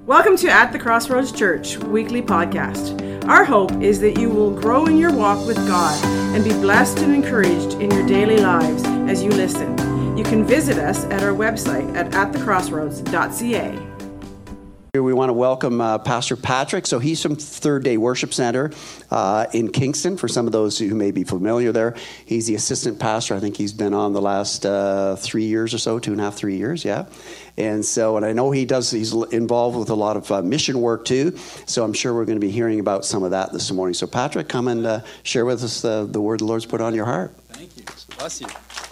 Welcome to At the Crossroads Church weekly podcast. Our hope is that you will grow in your walk with God and be blessed and encouraged in your daily lives as you listen. You can visit us at our website at atthecrossroads.ca. We want to welcome Pastor Patrick. So he's from Third Day Worship Center in Kingston. For some of those who may be familiar there, he's the assistant pastor. I think he's been on the last 3 years or so, 2.5, 3 years, yeah. And I know he's involved with a lot of mission work too. So I'm sure we're going to be hearing about some of that this morning. So Patrick, come and share with us the word the Lord's put on your heart. Thank you. Bless you.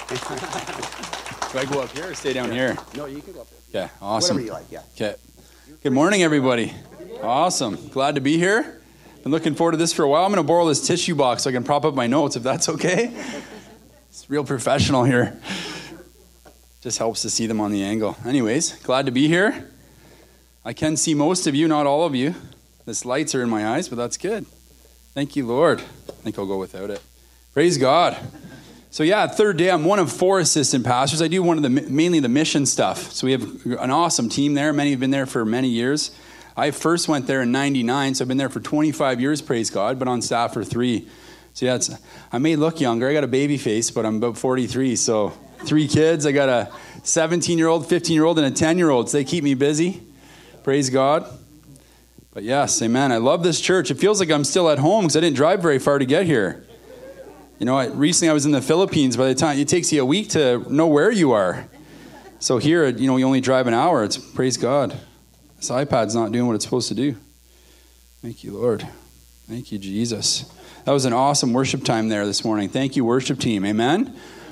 Do I go up here or stay down here? No, you can go up there. Okay, awesome. Whatever you like, yeah. Okay. Good morning, everybody. Awesome. Glad to be here. Been looking forward to this for a while. I'm going to borrow this tissue box so I can prop up my notes, if that's okay. It's real professional here. Just helps to see them on the angle. Anyways, glad to be here. I can see most of you, not all of you. This lights are in my eyes, but that's good. Thank you, Lord. I think I'll go without it. Praise God. So Third Day, I'm one of 4 assistant pastors. I do mainly the mission stuff. So we have an awesome team there. Many have been there for many years. I first went there in 99, so I've been there for 25 years, praise God, but on staff for 3. So I may look younger. I got a baby face, but I'm about 43. So 3 kids. I got a 17-year-old, 15-year-old, and a 10-year-old. So they keep me busy. Praise God. But yes, amen. I love this church. It feels like I'm still at home because I didn't drive very far to get here. You know, recently I was in the Philippines. By the time it takes you a week to know where you are. So here, you only drive an hour. It's praise God. This iPad's not doing what it's supposed to do. Thank you, Lord. Thank you, Jesus. That was an awesome worship time there this morning. Thank you, worship team. Amen?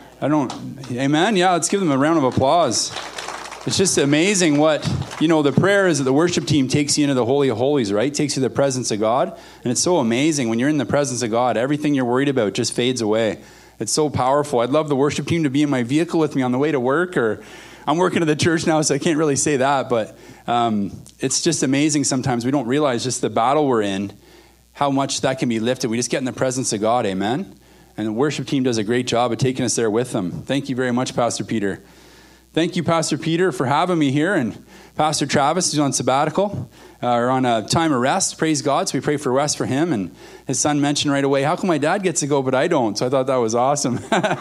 Amen? Yeah, let's give them a round of applause. It's just amazing what, the prayer is that the worship team takes you into the Holy of Holies, right? Takes you to the presence of God. And it's so amazing when you're in the presence of God, everything you're worried about just fades away. It's so powerful. I'd love the worship team to be in my vehicle with me on the way to work, or I'm working at the church now, so I can't really say that, but it's just amazing sometimes. We don't realize just the battle we're in, how much that can be lifted. We just get in the presence of God, amen? And the worship team does a great job of taking us there with them. Thank you very much, Pastor Peter. Thank you, Pastor Peter, for having me here, and Pastor Travis, who's on sabbatical, or on a time of rest. Praise God. So we pray for rest for him. And his son mentioned right away, how come my dad gets to go, but I don't? So I thought that was awesome.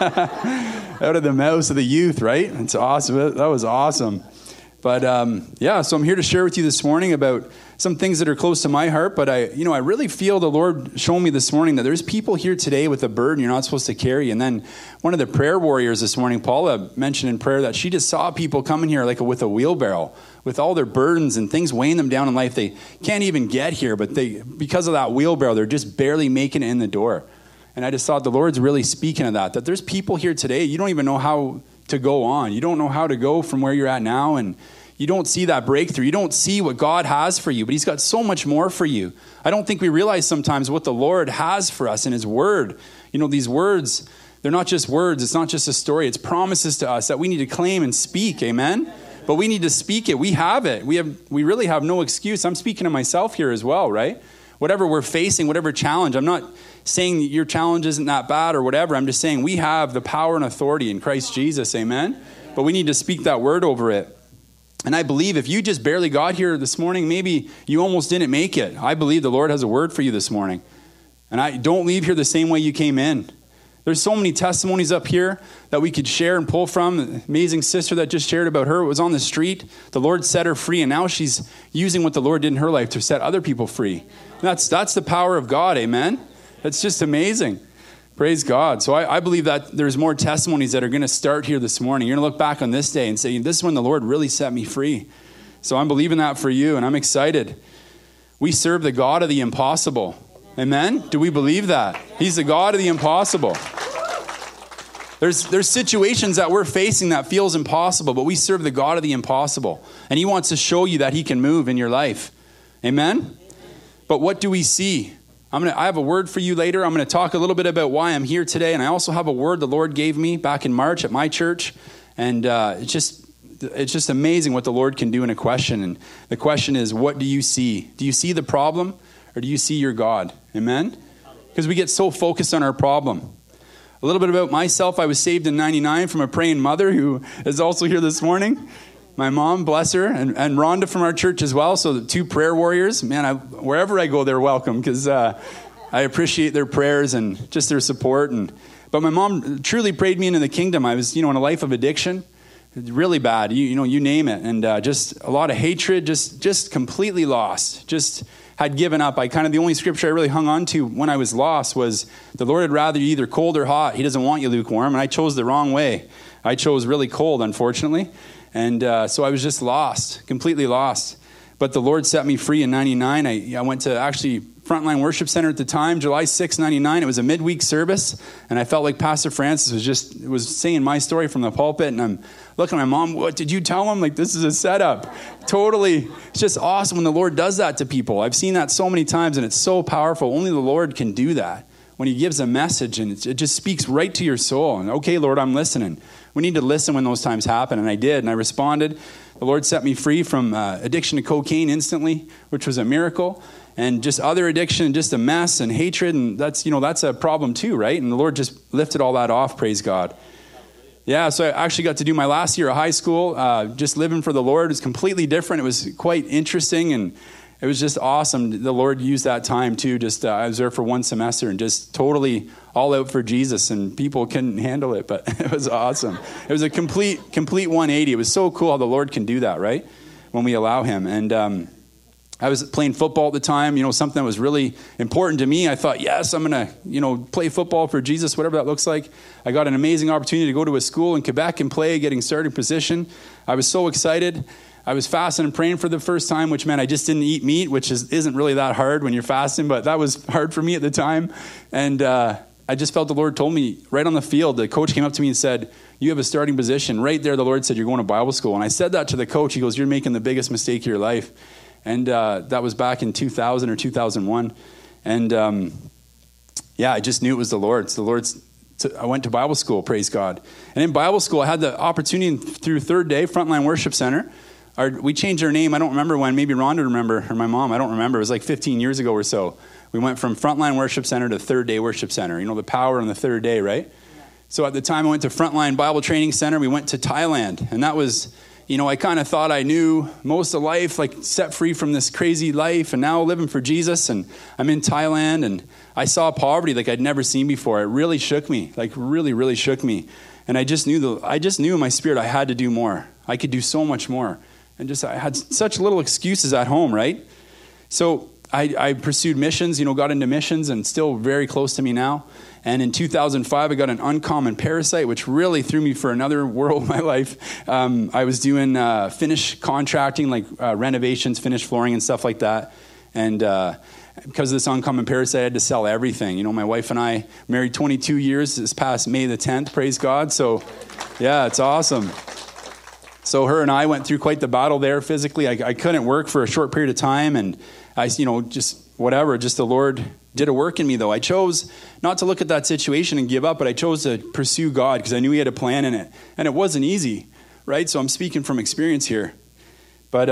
Out of the mouths of the youth, right? It's awesome. That was awesome. But so I'm here to share with you this morning about some things that are close to my heart. But I really feel the Lord showing me this morning that there's people here today with a burden you're not supposed to carry. And then one of the prayer warriors this morning, Paula, mentioned in prayer that she just saw people coming here like with a wheelbarrow, with all their burdens and things weighing them down in life. They can't even get here, but because of that wheelbarrow, they're just barely making it in the door. And I just thought the Lord's really speaking of that there's people here today, you don't even know how to go on. You don't know how to go from where you're at now, and you don't see that breakthrough. You don't see what God has for you, but he's got so much more for you. I don't think we realize sometimes what the Lord has for us in his word. These words, they're not just words. It's not just a story. It's promises to us that we need to claim and speak. Amen? But we need to speak it. We have it. We really have no excuse. I'm speaking to myself here as well, right? Whatever we're facing, whatever challenge, I'm not saying that your challenge isn't that bad or whatever. I'm just saying we have the power and authority in Christ Jesus. Amen? But we need to speak that word over it. And I believe if you just barely got here this morning, maybe you almost didn't make it. I believe the Lord has a word for you this morning. And don't leave here the same way you came in. There's so many testimonies up here that we could share and pull from. The amazing sister that just shared about her was on the street. The Lord set her free, and now she's using what the Lord did in her life to set other people free. And that's the power of God, amen? That's just amazing. Praise God. So I believe that there's more testimonies that are going to start here this morning. You're going to look back on this day and say, this is when the Lord really set me free. So I'm believing that for you, and I'm excited. We serve the God of the impossible. Amen? Do we believe that? He's the God of the impossible. There's situations that we're facing that feels impossible, but we serve the God of the impossible. And he wants to show you that he can move in your life. Amen? But what do we see? I have a word for you later. I'm going to talk a little bit about why I'm here today. And I also have a word the Lord gave me back in March at my church. And it's just amazing what the Lord can do in a question. And the question is, what do you see? Do you see the problem, or do you see your God? Amen? Because we get so focused on our problem. A little bit about myself. I was saved in 99 from a praying mother who is also here this morning. My mom, bless her, and Rhonda from our church as well. So the two prayer warriors, man, wherever I go, they're welcome because I appreciate their prayers and just their support. But my mom truly prayed me into the kingdom. I was, in a life of addiction, really bad, you name it. And just a lot of hatred, just completely lost, just had given up. The only scripture I really hung on to when I was lost was the Lord would rather you either cold or hot. He doesn't want you lukewarm. And I chose the wrong way. I chose really cold, unfortunately. And so I was just lost, completely lost. But the Lord set me free in 99. I went to actually Frontline Worship Center at the time, July 6, 99. It was a midweek service. And I felt like Pastor Francis was saying my story from the pulpit. And I'm looking at my mom, what did you tell him? Like, this is a setup. Totally. It's just awesome when the Lord does that to people. I've seen that so many times, and it's so powerful. Only the Lord can do that. When he gives a message, and it just speaks right to your soul. And, okay, Lord, I'm listening. We need to listen when those times happen. And I did, and I responded. The Lord set me free from addiction to cocaine instantly, which was a miracle. And just other addiction, just a mess and hatred. And that's a problem too, right? And the Lord just lifted all that off, praise God. Yeah, so I actually got to do my last year of high school, just living for the Lord. It was completely different. It was quite interesting, and it was just awesome. The Lord used that time too. I was there for one semester and just totally all out for Jesus, and people couldn't handle it, but it was awesome. It was a complete 180. It was so cool how the Lord can do that, right? When we allow him. And I was playing football at the time, something that was really important to me. I thought, yes, I'm going to, play football for Jesus, whatever that looks like. I got an amazing opportunity to go to a school in Quebec and play, getting starting position. I was so excited. I was fasting and praying for the first time, which meant I just didn't eat meat, which isn't really that hard when you're fasting, but that was hard for me at the time. And I just felt the Lord told me right on the field. The coach came up to me and said, you have a starting position. Right there, the Lord said, you're going to Bible school. And I said that to the coach. He goes, you're making the biggest mistake of your life. And that was back in 2000 or 2001. And I just knew it was the Lord. So I went to Bible school, praise God. And in Bible school, I had the opportunity through Third Day, Frontline Worship Center. We changed our name. I don't remember when. Maybe Rhonda remember, or my mom. I don't remember. It was like 15 years ago or so. We went from Frontline Worship Center to Third Day Worship Center. The power on the third day, right? Yeah. So at the time I went to Frontline Bible Training Center, we went to Thailand. And that was, I kind of thought I knew most of life, like set free from this crazy life and now living for Jesus. And I'm in Thailand and I saw poverty like I'd never seen before. It really shook me, like really, really shook me. And I just knew in my spirit I had to do more. I could do so much more. And I had such little excuses at home, right? So I pursued missions, got into missions, and still very close to me now. And in 2005, I got an uncommon parasite, which really threw me for another world in my life. I was doing Finnish contracting, like renovations, Finnish flooring and stuff like that. And because of this uncommon parasite, I had to sell everything. My wife and I married 22 years this past May the 10th, praise God. So, yeah, it's awesome. So her and I went through quite the battle there physically. I couldn't work for a short period of time, and just the Lord did a work in me, though. I chose not to look at that situation and give up, but I chose to pursue God because I knew he had a plan in it. And it wasn't easy, right? So I'm speaking from experience here. But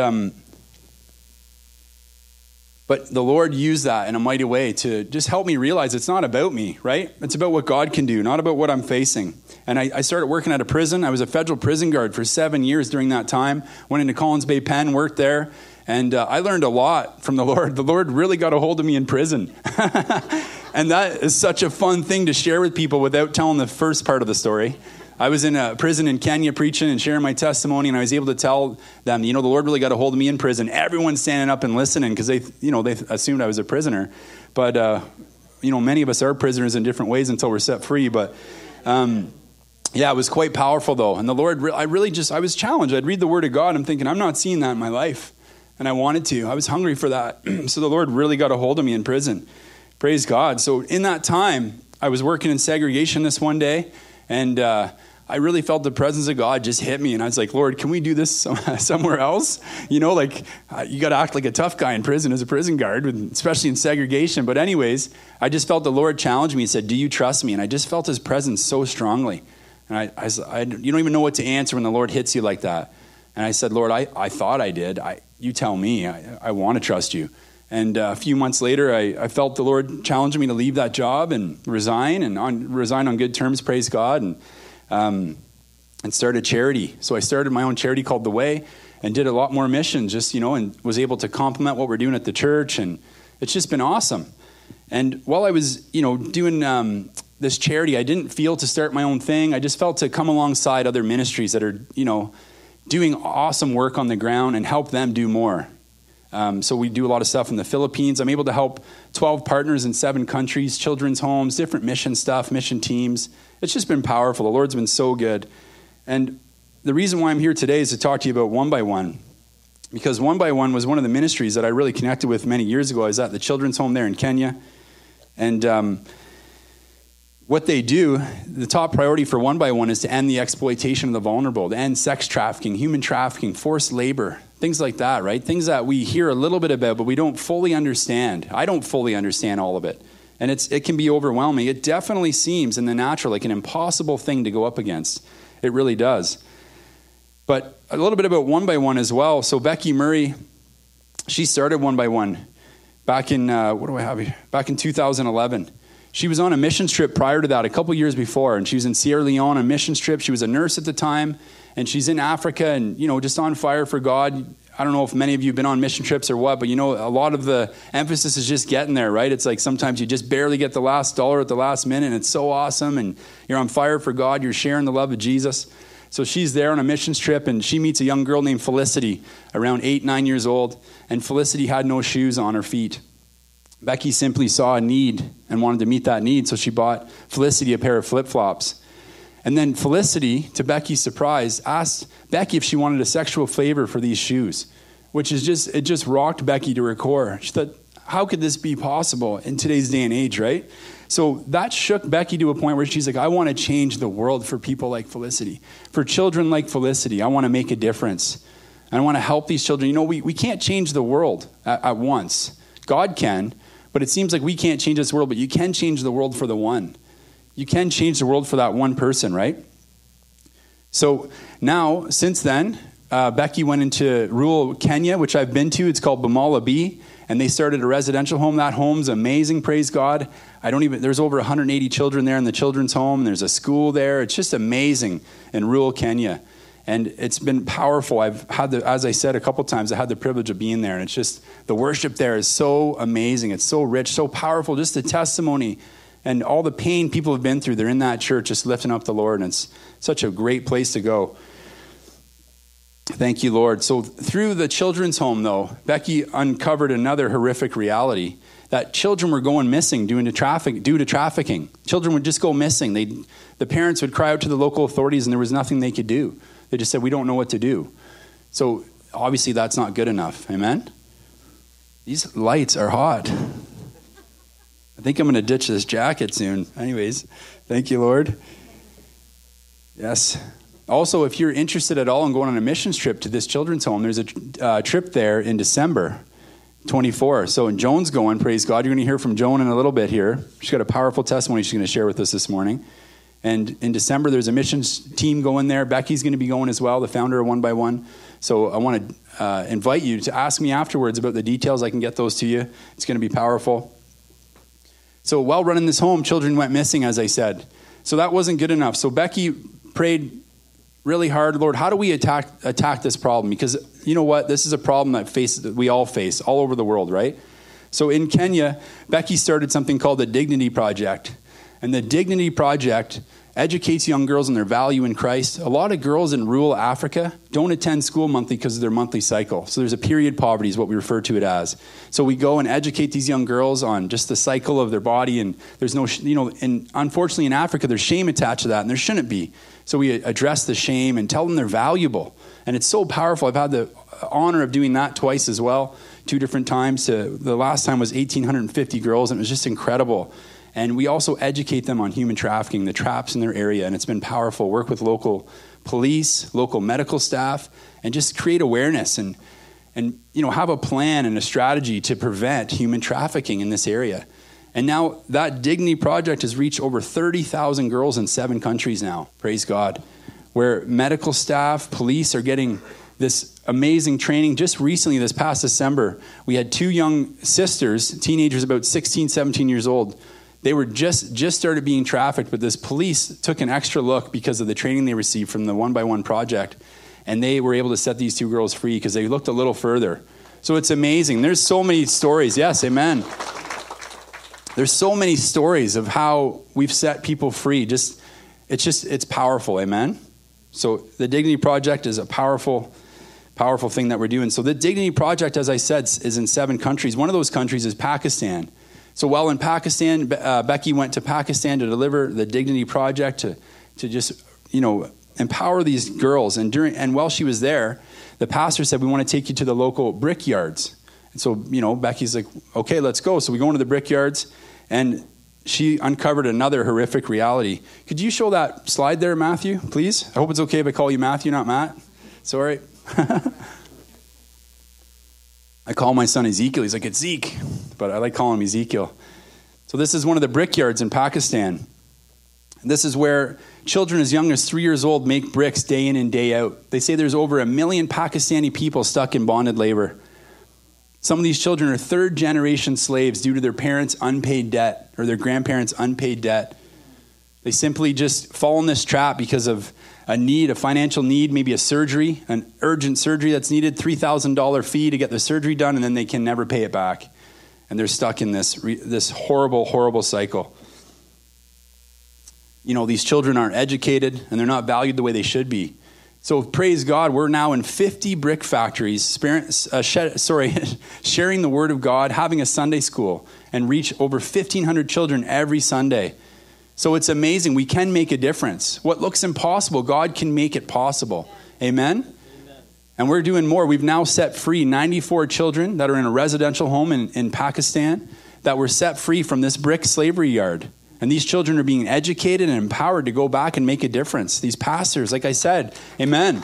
the Lord used that in a mighty way to just help me realize it's not about me, right? It's about what God can do, not about what I'm facing. And I started working at a prison. I was a federal prison guard for 7 years during that time. Went into Collins Bay Pen, worked there. And I learned a lot from the Lord. The Lord really got a hold of me in prison. And that is such a fun thing to share with people without telling the first part of the story. I was in a prison in Kenya preaching and sharing my testimony, and I was able to tell them, the Lord really got a hold of me in prison. Everyone's standing up and listening because they assumed I was a prisoner. But, many of us are prisoners in different ways until we're set free. But, it was quite powerful, though. And the Lord, I was challenged. I'd read the Word of God. I'm thinking, I'm not seeing that in my life. And I wanted to. I was hungry for that. So the Lord really got a hold of me in prison. Praise God. So in that time, I was working in segregation this one day, and I really felt the presence of God just hit me. And I was like, Lord, can we do this somewhere else? You got to act like a tough guy in prison as a prison guard, especially in segregation. But anyways, I just felt the Lord challenge me and said, do you trust me? And I just felt his presence so strongly. And you don't even know what to answer when the Lord hits you like that. And I said, Lord, I thought I did. You tell me. I want to trust you. And a few months later, I felt the Lord challenging me to leave that job and resign on good terms, praise God. And and start a charity. So I started my own charity called The Way and did a lot more missions, just, and was able to complement what we're doing at the church. And it's just been awesome. And while I was, doing this charity, I didn't feel to start my own thing. I just felt to come alongside other ministries that are, doing awesome work on the ground and help them do more. So we do a lot of stuff in the Philippines. I'm able to help 12 partners in 7 countries, children's homes, different mission stuff, mission teams. It's just been powerful. The Lord's been so good. And the reason why I'm here today is to talk to you about One by One. Because One by One was one of the ministries that I really connected with many years ago. I was at the children's home there in Kenya. And what they do, the top priority for One by One is to end the exploitation of the vulnerable, to end sex trafficking, human trafficking, forced labor, things like that, right? Things that we hear a little bit about, but we don't fully understand. I don't fully understand all of it. And it can be overwhelming. It definitely seems in the natural like an impossible thing to go up against. It really does. But a little bit about One by One as well. So Becky Murray, she started One by One back in, back in 2011. She was on a missions trip prior to that, a couple years before, and she was in Sierra Leone on a missions trip. She was a nurse at the time, and she's in Africa and, just on fire for God. I don't know if many of you have been on mission trips or what, but a lot of the emphasis is just getting there, right? It's like sometimes you just barely get the last dollar at the last minute, and it's so awesome, and you're on fire for God. You're sharing the love of Jesus. So she's there on a missions trip, and she meets a young girl named Felicity, around 8, 9 years old, and Felicity had no shoes on her feet. Becky simply saw a need and wanted to meet that need, so she bought Felicity a pair of flip-flops. And then Felicity, to Becky's surprise, asked Becky if she wanted a sexual favor for these shoes, which is just rocked Becky to her core. She thought, how could this be possible in today's day and age, right? So that shook Becky to a point where she's like, I want to change the world for people like Felicity, for children like Felicity. I want to make a difference. And I want to help these children. We can't change the world at once. God can, but it seems like we can't change this world, but you can change the world for the one. You can change the world for that one person, right? So now, since then, Becky went into rural Kenya, which I've been to. It's called Bamala B, and they started a residential home. That home's amazing, praise God. There's over 180 children there in the children's home, and there's a school there. It's just amazing in rural Kenya. And it's been powerful. As I said a couple times, I had the privilege of being there, and it's just, the worship there is so amazing. It's so rich, so powerful, just the testimony and all the pain people have been through. They're in that church just lifting up the Lord, and it's such a great place to go. Thank you, Lord. So through the children's home, though, Becky uncovered another horrific reality, that children were going missing due to trafficking. Children would just go missing. The parents would cry out to the local authorities, and there was nothing they could do. They just said, we don't know what to do. So obviously that's not good enough. Amen? These lights are hot. I think I'm going to ditch this jacket soon. Anyways, thank you, Lord. Yes. Also, if you're interested at all in going on a missions trip to this children's home, there's a trip there in December 24. So when Joan's going, praise God, you're going to hear from Joan in a little bit here. She's got a powerful testimony she's going to share with us this morning. And in December, there's a missions team going there. Becky's going to be going as well, the founder of One by One. So I want to invite you to ask me afterwards about the details. I can get those to you. It's going to be powerful. So while running this home, children went missing, as I said. So that wasn't good enough. So Becky prayed really hard, Lord, how do we attack this problem? Because you know what? This is a problem that we all face all over the world, right? So in Kenya, Becky started something called the Dignity Project. And the Dignity Project educates young girls on their value in Christ. A lot of girls in rural Africa don't attend school monthly because of their monthly cycle. So there's a period poverty is what we refer to it as. So we go and educate these young girls on just the cycle of their body. And there's no, and unfortunately in Africa, there's shame attached to that, and there shouldn't be. So we address the shame and tell them they're valuable. And it's so powerful. I've had the honor of doing that twice as well, 2 different times. The last time was 1,850 girls, and it was just incredible. And we also educate them on human trafficking, the traps in their area, and it's been powerful. Work with local police, local medical staff, and just create awareness and have a plan and a strategy to prevent human trafficking in this area. And now that Dignity Project has reached over 30,000 girls in 7 countries now, praise God, where medical staff, police are getting this amazing training. Just recently, this past December, we had 2 young sisters, teenagers about 16, 17 years old, They were just started being trafficked, but this police took an extra look because of the training they received from the One by One project, and they were able to set these 2 girls free because they looked a little further. So it's amazing. There's so many stories. Yes, amen. There's so many stories of how we've set people free. It's powerful, amen. So the Dignity Project is a powerful thing that we're doing. So the Dignity Project, as I said, is in 7 countries. One of those countries is Pakistan. So while in Pakistan, Becky went to Pakistan to deliver the Dignity Project to just, empower these girls. And while she was there, the pastor said, we want to take you to the local brickyards. And so, Becky's like, okay, let's go. So we go into the brickyards, and she uncovered another horrific reality. Could you show that slide there, Matthew, please? I hope it's okay if I call you Matthew, not Matt. It's all right. I call my son Ezekiel. He's like, it's Zeke. But I like calling him Ezekiel. So this is one of the brickyards in Pakistan. This is where children as young as 3 years old make bricks day in and day out. They say there's over 1 million Pakistani people stuck in bonded labor. Some of these children are 3rd-generation slaves due to their parents' unpaid debt or their grandparents' unpaid debt. They simply just fall in this trap because of a financial need, maybe a surgery, an urgent surgery that's needed, $3,000 fee to get the surgery done, and then they can never pay it back. And they're stuck in this horrible, horrible cycle. These children aren't educated, and they're not valued the way they should be. So praise God, we're now in 50 brick factories, sharing the word of God, having a Sunday school, and reach over 1,500 children every Sunday. So it's amazing. We can make a difference. What looks impossible, God can make it possible. Amen? Amen. And we're doing more. We've now set free 94 children that are in a residential home in Pakistan that were set free from this brick slavery yard. And these children are being educated and empowered to go back and make a difference. These pastors, like I said, amen.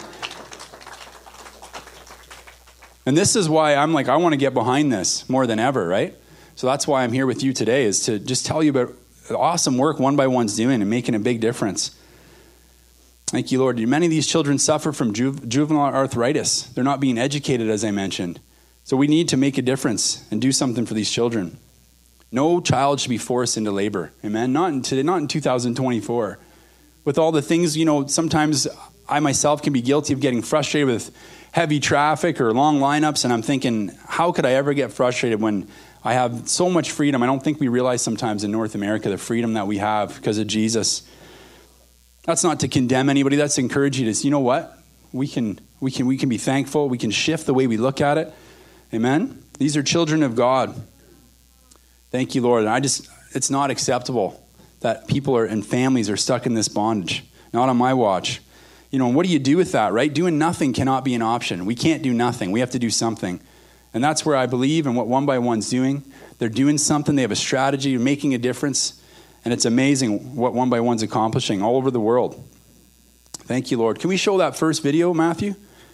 And this is why I'm like, I want to get behind this more than ever, right? So that's why I'm here with you today, is to just tell you about the awesome work One by One's doing and making a big difference. Thank you, Lord. Many of these children suffer from juvenile arthritis. They're not being educated, as I mentioned. So we need to make a difference and do something for these children. No child should be forced into labor. Amen? Not in 2024. With all the things, sometimes I myself can be guilty of getting frustrated with heavy traffic or long lineups, and I'm thinking, how could I ever get frustrated when I have so much freedom? I don't think we realize sometimes in North America the freedom that we have because of Jesus. That's not to condemn anybody. That's to encourage you to, you know what? We can be thankful. We can shift the way we look at it. Amen? These are children of God. Thank you, Lord. And it's not acceptable that people and families are stuck in this bondage. Not on my watch. What do you do with that, right? Doing nothing cannot be an option. We can't do nothing. We have to do something. And that's where I believe in what One by One's doing. They're doing something. They have a strategy, making a difference. And it's amazing what One by One's accomplishing all over the world. Thank you, Lord. Can we show that first video, Matthew?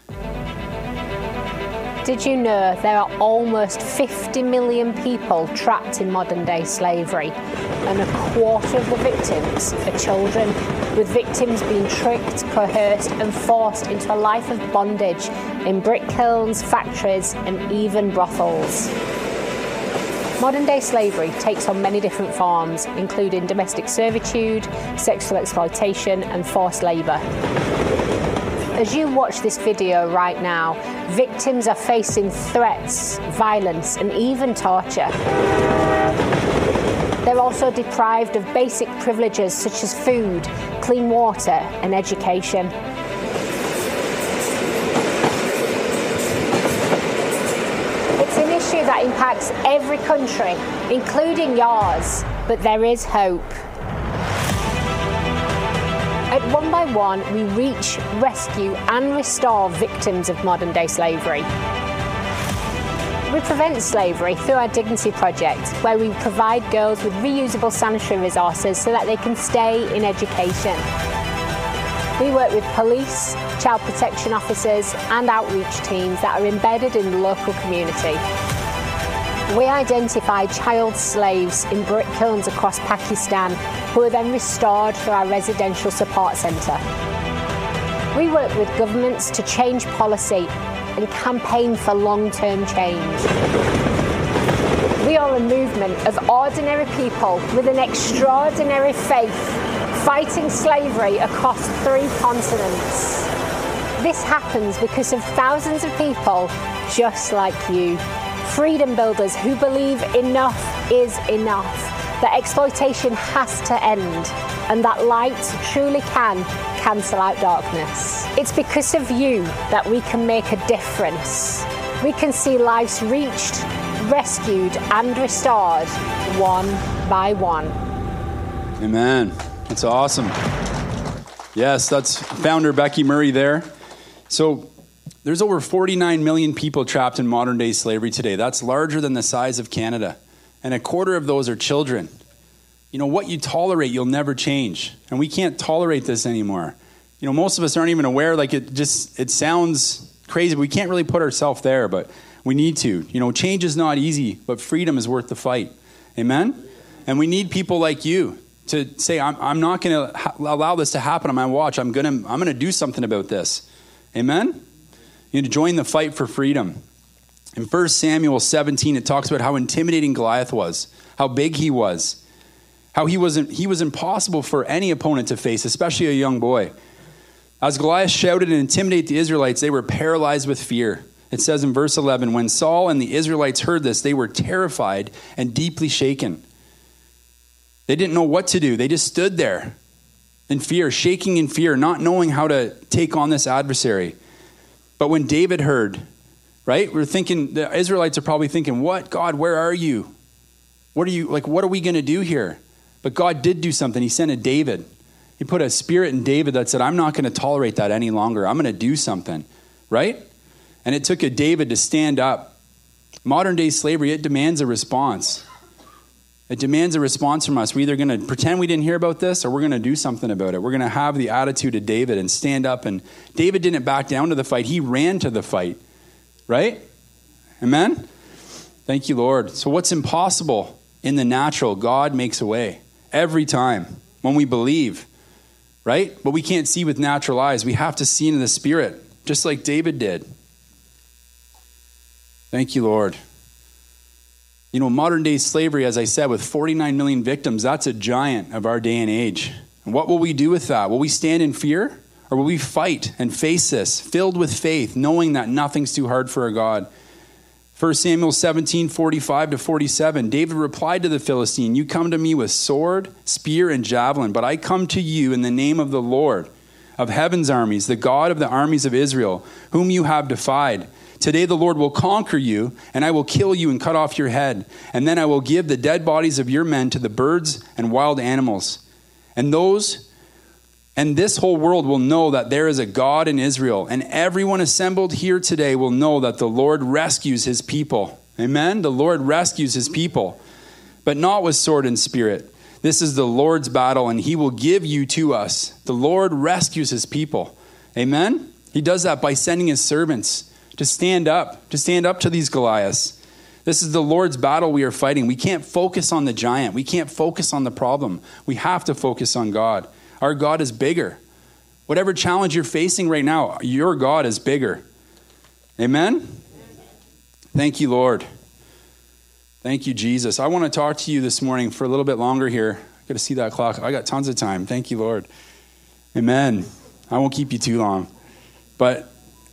Did you know there are almost 50 million people trapped in modern-day slavery, and 1/4 of the victims are children, with victims being tricked, coerced and forced into a life of bondage in brick kilns, factories and even brothels. Modern-day slavery takes on many different forms, including domestic servitude, sexual exploitation and forced labour. As you watch this video right now, victims are facing threats, violence, and even torture. They're also deprived of basic privileges such as food, clean water, and education. It's an issue that impacts every country, including yours, but there is hope. At One by One, we reach, rescue and restore victims of modern-day slavery. We prevent slavery through our Dignity Project, where we provide girls with reusable sanitary resources so that they can stay in education. We work with police, child protection officers and outreach teams that are embedded in the local community. We identify child slaves in brick kilns across Pakistan who are then restored through our residential support centre. We work with governments to change policy and campaign for long-term change. We are a movement of ordinary people with an extraordinary faith, fighting slavery across 3 continents. This happens because of thousands of people just like you. Freedom builders who believe enough is enough, that exploitation has to end, and that light truly can cancel out darkness. It's because of you that we can make a difference. We can see lives reached, rescued, and restored one by one. Amen. That's awesome. Yes, that's founder Becky Murray there. So there's over 49 million people trapped in modern day slavery today. That's larger than the size of Canada. And a quarter of those are children. You know, what you tolerate, you'll never change. And we can't tolerate this anymore. You know, most of us aren't even aware, like it sounds crazy. We can't really put ourselves there, but we need to. You know, change is not easy, but freedom is worth the fight. Amen? And we need people like you to say, I'm not going to allow this to happen on my watch. I'm going to do something about this. Amen? You need to join the fight for freedom. In 1 Samuel 17, it talks about how intimidating Goliath was, how big he was, how he was impossible for any opponent to face, especially a young boy. As Goliath shouted and intimidated the Israelites, they were paralyzed with fear. It says in verse 11, when Saul and the Israelites heard this, they were terrified and deeply shaken. They didn't know what to do. They just stood there in fear, shaking in fear, not knowing how to take on this adversary. But when David heard, right, we're thinking, the Israelites are probably thinking, what, God, where are you? What are we going to do here? But God did do something. He sent a David. He put a spirit in David that said, I'm not going to tolerate that any longer. I'm going to do something, right? And it took a David to stand up. Modern day slavery, it demands a response. It demands a response from us. We're either going to pretend we didn't hear about this or we're going to do something about it. We're going to have the attitude of David and stand up. And David didn't back down to the fight. He ran to the fight, right? Amen? Thank you, Lord. So what's impossible in the natural, God makes a way every time when we believe, right? But we can't see with natural eyes. We have to see in the Spirit, just like David did. Thank you, Lord. You know, modern day slavery, as I said, with 49 million victims, that's a giant of our day and age. And what will we do with that? Will we stand in fear? Or will we fight and face this, filled with faith, knowing that nothing's too hard for our God? 1 Samuel 17, 45 to 47, David replied to the Philistine, you come to me with sword, spear, and javelin, but I come to you in the name of the Lord of heaven's armies, the God of the armies of Israel, whom you have defied. Today the Lord will conquer you, and I will kill you and cut off your head. And then I will give the dead bodies of your men to the birds and wild animals. And this whole world will know that there is a God in Israel. And everyone assembled here today will know that the Lord rescues his people. Amen? The Lord rescues his people, but not with sword and spirit. This is the Lord's battle, and he will give you to us. The Lord rescues his people. Amen? He does that by sending his servants to stand up to these Goliaths. This is the Lord's battle we are fighting. We can't focus on the giant. We can't focus on the problem. We have to focus on God. Our God is bigger. Whatever challenge you're facing right now, your God is bigger. Amen? Thank you, Lord. Thank you, Jesus. I want to talk to you this morning for a little bit longer here. I got to see that clock. I got tons of time. Thank you, Lord. Amen. I won't keep you too long. But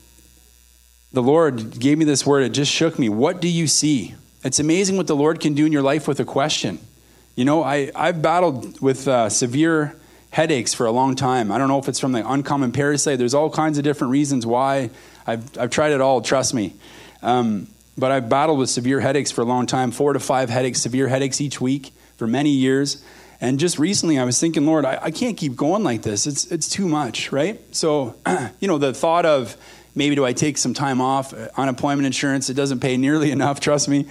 the Lord gave me this word. It just shook me. What do you see? It's amazing what the Lord can do in your life with a question. You know, I've battled with severe headaches for a long time. I don't know if it's from the uncommon parasite. There's all kinds of different reasons why. I've tried it all, trust me. But I've battled with severe headaches for a long time, 4 to 5 severe headaches each week for many years. And just recently I was thinking, Lord, I can't keep going like this. It's too much, right? So, you know, the thought of, maybe do I take some time off? Unemployment insurance, it doesn't pay nearly enough, trust me.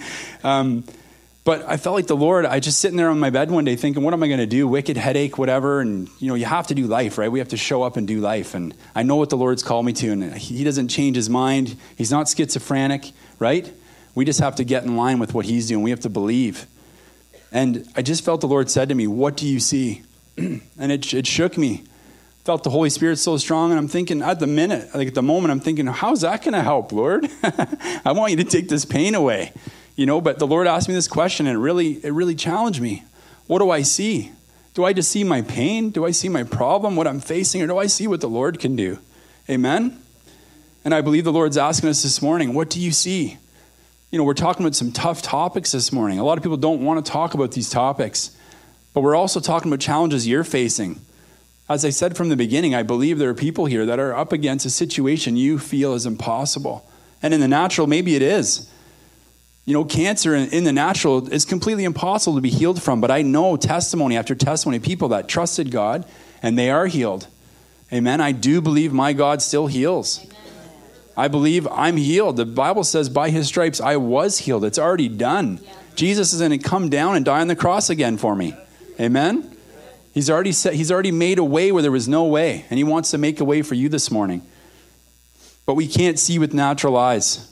But I felt like the Lord, I just sitting there on my bed one day thinking, what am I going to do? Wicked headache, whatever. And, you know, you have to do life, right? We have to show up and do life. And I know what the Lord's called me to. And he doesn't change his mind. He's not schizophrenic, right? We just have to get in line with what he's doing. We have to believe. And I just felt the Lord said to me, what do you see? And it shook me. Felt the Holy Spirit so strong, and I'm thinking at the moment, I'm thinking, how's that going to help, Lord? I want you to take this pain away. But the Lord asked me this question, and it really challenged me. What do I see? Do I just see my pain? Do I see my problem, what I'm facing, or do I see what the Lord can do? Amen? And I believe the Lord's asking us this morning, what do you see? We're talking about some tough topics this morning. A lot of people don't want to talk about these topics, but we're also talking about challenges you're facing. As I said from the beginning, I believe there are people here that are up against a situation you feel is impossible. And in the natural, maybe it is. Cancer in the natural is completely impossible to be healed from, but I know testimony after testimony of people that trusted God and they are healed. Amen. I do believe my God still heals. Amen. I believe I'm healed. The Bible says by his stripes I was healed. It's already done. Yeah. Jesus is going to come down and die on the cross again for me. Amen. He's already made a way where there was no way, and he wants to make a way for you this morning. But we can't see with natural eyes.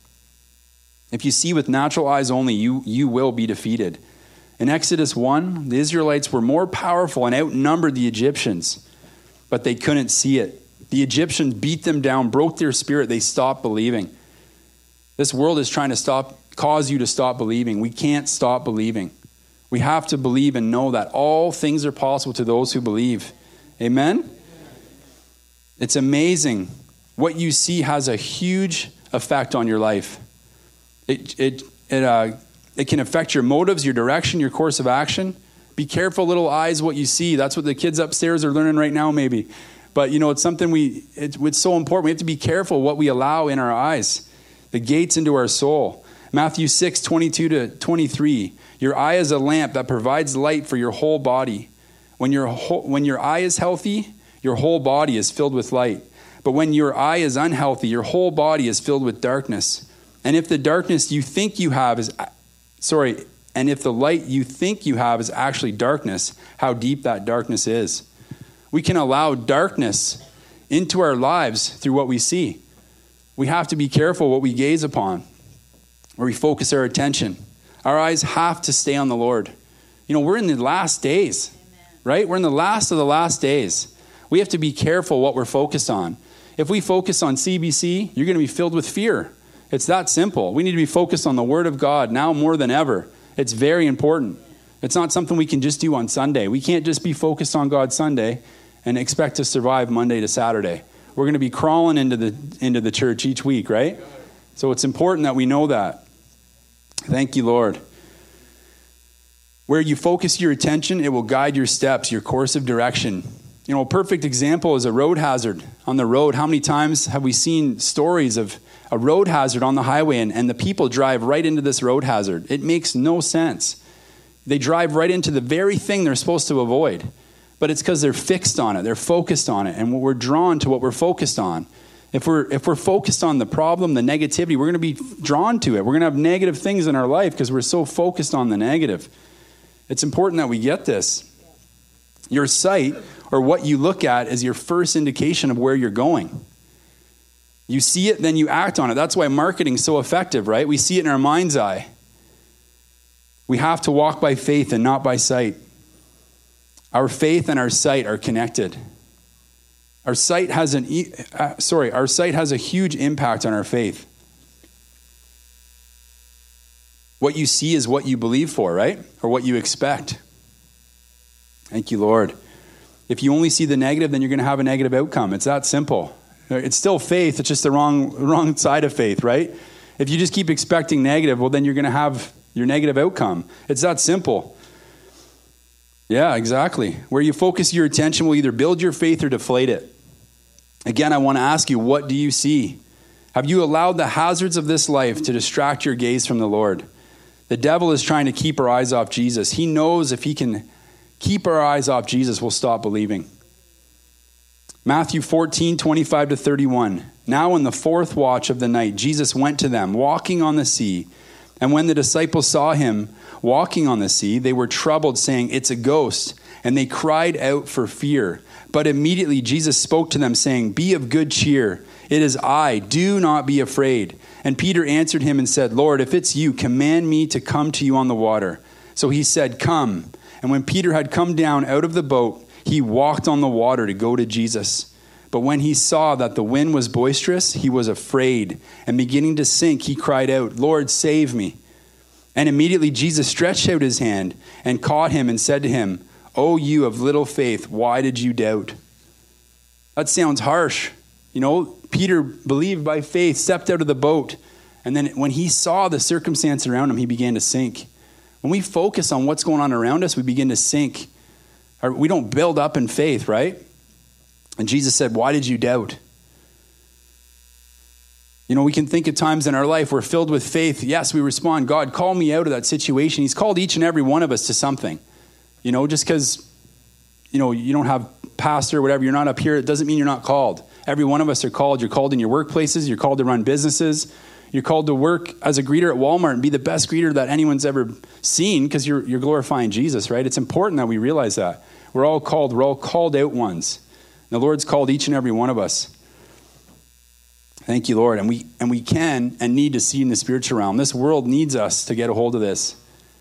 If you see with natural eyes only, you will be defeated. In Exodus 1, the Israelites were more powerful and outnumbered the Egyptians, but they couldn't see it. The Egyptians beat them down, broke their spirit. They stopped believing. This world is trying to cause you to stop believing. We can't stop believing. We have to believe and know that all things are possible to those who believe. Amen? It's amazing. What you see has a huge effect on your life. It can affect your motives, your direction, your course of action. Be careful, little eyes, what you see. That's what the kids upstairs are learning right now, maybe. But, it's something it's so important. We have to be careful what we allow in our eyes. The gates into our soul. Matthew 6:22-23. Your eye is a lamp that provides light for your whole body. When your eye is healthy, your whole body is filled with light. But when your eye is unhealthy, your whole body is filled with darkness. And if the darkness you think you have and if the light you think you have is actually darkness, how deep that darkness is. We can allow darkness into our lives through what we see. We have to be careful what we gaze upon, where we focus our attention. Our eyes have to stay on the Lord. We're in the last days, right? We're in the last of the last days. We have to be careful what we're focused on. If we focus on CBC, you're going to be filled with fear. It's that simple. We need to be focused on the Word of God now more than ever. It's very important. It's not something we can just do on Sunday. We can't just be focused on God Sunday and expect to survive Monday to Saturday. We're going to be crawling into the church each week, right? So it's important that we know that. Thank you, Lord. Where you focus your attention, it will guide your steps, your course of direction. A perfect example is a road hazard on the road. How many times have we seen stories of a road hazard on the highway and the people drive right into this road hazard? It makes no sense. They drive right into the very thing they're supposed to avoid. But it's because they're fixed on it. They're focused on it. And we're drawn to what we're focused on. If we're focused on the problem, the negativity, we're going to be drawn to it. We're going to have negative things in our life because we're so focused on the negative. It's important that we get this. Your sight, or what you look at, is your first indication of where you're going. You see it, then you act on it. That's why marketing is so effective, right? We see it in our mind's eye. We have to walk by faith and not by sight. Our faith and our sight are connected. Our sight has a huge impact on our faith. What you see is what you believe for, right? Or what you expect. Thank you, Lord. If you only see the negative, then you're going to have a negative outcome. It's that simple. It's still faith. It's just the wrong side of faith, right? If you just keep expecting negative, well, then you're going to have your negative outcome. It's that simple. Yeah, exactly. Where you focus your attention will either build your faith or deflate it. Again, I want to ask you, what do you see? Have you allowed the hazards of this life to distract your gaze from the Lord? The devil is trying to keep our eyes off Jesus. He knows if he can keep our eyes off Jesus, we'll stop believing. Matthew 14:25-31. Now in the fourth watch of the night, Jesus went to them, walking on the sea. And when the disciples saw him walking on the sea, they were troubled, saying, "It's a ghost." And they cried out for fear. But immediately Jesus spoke to them, saying, "Be of good cheer. It is I. Do not be afraid." And Peter answered him and said, "Lord, if it's you, command me to come to you on the water." So he said, "Come." And when Peter had come down out of the boat, he walked on the water to go to Jesus. But when he saw that the wind was boisterous, he was afraid. And beginning to sink, he cried out, "Lord, save me." And immediately Jesus stretched out his hand and caught him and said to him, "O you of little faith, why did you doubt?" That sounds harsh. Peter believed by faith, stepped out of the boat. And then when he saw the circumstance around him, he began to sink. When we focus on what's going on around us, we begin to sink. We don't build up in faith, right? And Jesus said, "Why did you doubt?" We can think of times in our life we're filled with faith. Yes, we respond, "God, call me out of that situation." He's called each and every one of us to something. Just because, you don't have pastor or whatever, you're not up here, it doesn't mean you're not called. Every one of us are called. You're called in your workplaces. You're called to run businesses. You're called to work as a greeter at Walmart and be the best greeter that anyone's ever seen because you're glorifying Jesus, right? It's important that we realize that. We're all called out ones. And the Lord's called each and every one of us. Thank you, Lord. And we can and need to see in the spiritual realm. This world needs us to get a hold of this.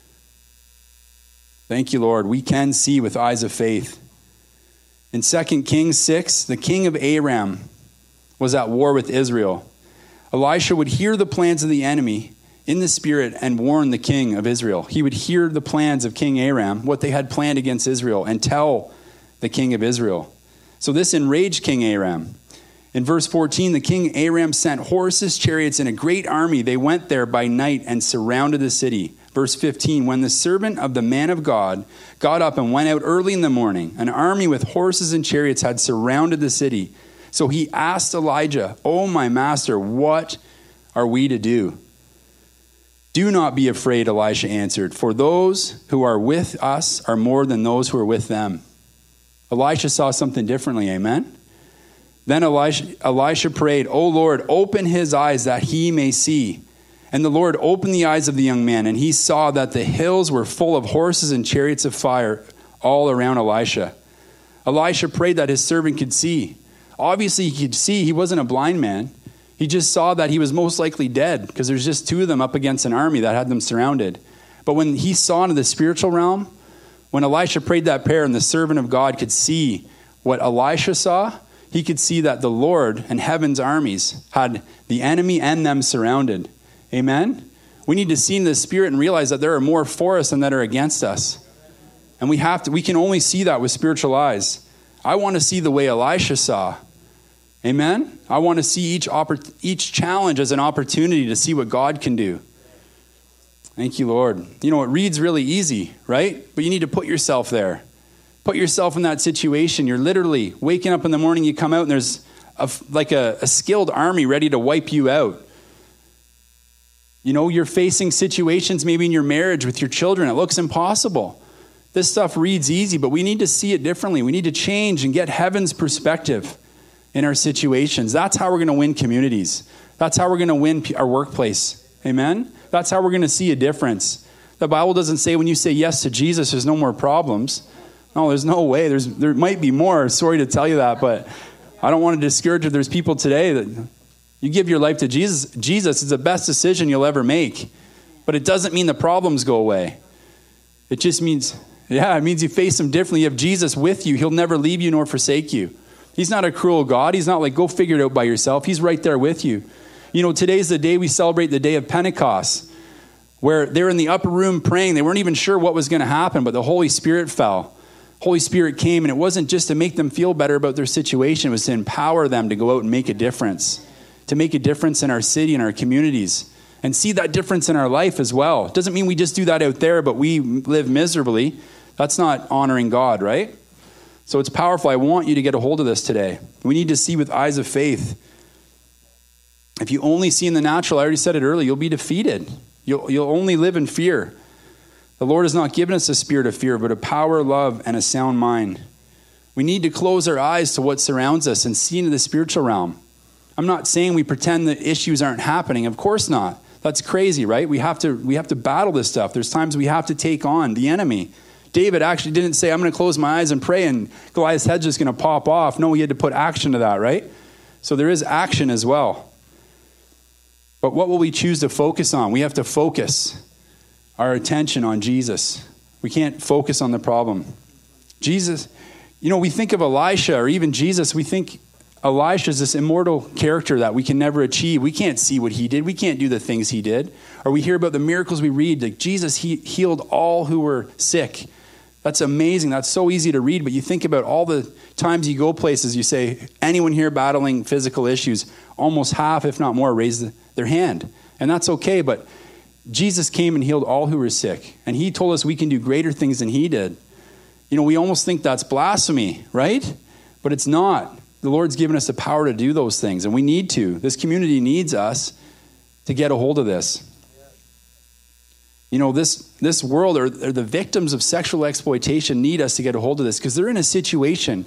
Thank you, Lord. We can see with eyes of faith. In 2 Kings 6, the king of Aram was at war with Israel. Elisha would hear the plans of the enemy in the spirit and warn the king of Israel. He would hear the plans of King Aram, what they had planned against Israel, and tell the king of Israel. So this enraged King Aram. In verse 14, the king Aram sent horses, chariots, and a great army. They went there by night and surrounded the city. Verse 15, when the servant of the man of God got up and went out early in the morning, an army with horses and chariots had surrounded the city. So he asked Elijah, "Oh, my master, what are we to do?" "Do not be afraid," Elisha answered, "for those who are with us are more than those who are with them." Elisha saw something differently, amen? Then Elisha prayed, "O Lord, open his eyes that he may see." And the Lord opened the eyes of the young man, and he saw that the hills were full of horses and chariots of fire all around Elisha. Elisha prayed that his servant could see. Obviously, he could see. He wasn't a blind man. He just saw that he was most likely dead because there's just two of them up against an army that had them surrounded. But when he saw into the spiritual realm, when Elisha prayed that prayer and the servant of God could see what Elisha saw, he could see that the Lord and heaven's armies had the enemy and them surrounded. Amen? We need to see in the spirit and realize that there are more for us than that are against us. And we can only see that with spiritual eyes. I want to see the way Elisha saw. Amen? I want to see each challenge as an opportunity to see what God can do. Thank you, Lord. It reads really easy, right? But you need to put yourself there. Put yourself in that situation. You're literally waking up in the morning, you come out, and there's a skilled army ready to wipe you out. You're facing situations maybe in your marriage with your children. It looks impossible. This stuff reads easy, but we need to see it differently. We need to change and get heaven's perspective in our situations. That's how we're going to win communities. That's how we're going to win our workplace. Amen? That's how we're going to see a difference. The Bible doesn't say when you say yes to Jesus, there's no more problems. No, there's no way. There might be more. Sorry to tell you that, but I don't want to discourage if there's people today that you give your life to Jesus. Jesus is the best decision you'll ever make. But it doesn't mean the problems go away. It just means, it means you face them differently. You have Jesus with you. He'll never leave you nor forsake you. He's not a cruel God. He's not like, go figure it out by yourself. He's right there with you. Today's the day we celebrate the day of Pentecost, where they're in the upper room praying. They weren't even sure what was going to happen, but the Holy Spirit fell. Holy Spirit came, and it wasn't just to make them feel better about their situation. It was to empower them to go out and make a difference, to make a difference in our city and our communities, and see that difference in our life as well. It doesn't mean we just do that out there, but we live miserably. That's not honoring God, right? So it's powerful. I want you to get a hold of this today. We need to see with eyes of faith. If you only see in the natural, I already said it earlier, you'll be defeated. You'll only live in fear. The Lord has not given us a spirit of fear, but a power, love, and a sound mind. We need to close our eyes to what surrounds us and see into the spiritual realm. I'm not saying we pretend that issues aren't happening. Of course not. That's crazy, right? We have to battle this stuff. There's times we have to take on the enemy. David actually didn't say, I'm going to close my eyes and pray and Goliath's head's just going to pop off. No, he had to put action to that, right? So there is action as well. But what will we choose to focus on? We have to focus our attention on Jesus. We can't focus on the problem. Jesus, we think of Elisha or even Jesus, we think Elisha is this immortal character that we can never achieve. We can't see what he did. We can't do the things he did. Or we hear about the miracles we read, like Jesus, he healed all who were sick. That's amazing. That's so easy to read, but you think about all the times you go places, you say, anyone here battling physical issues, almost half, if not more, raise their hand. And that's okay, but Jesus came and healed all who were sick. And he told us we can do greater things than he did. We almost think that's blasphemy, right? But it's not. The Lord's given us the power to do those things, and we need to. This community needs us to get a hold of this. This world, or the victims of sexual exploitation, need us to get a hold of this because they're in a situation.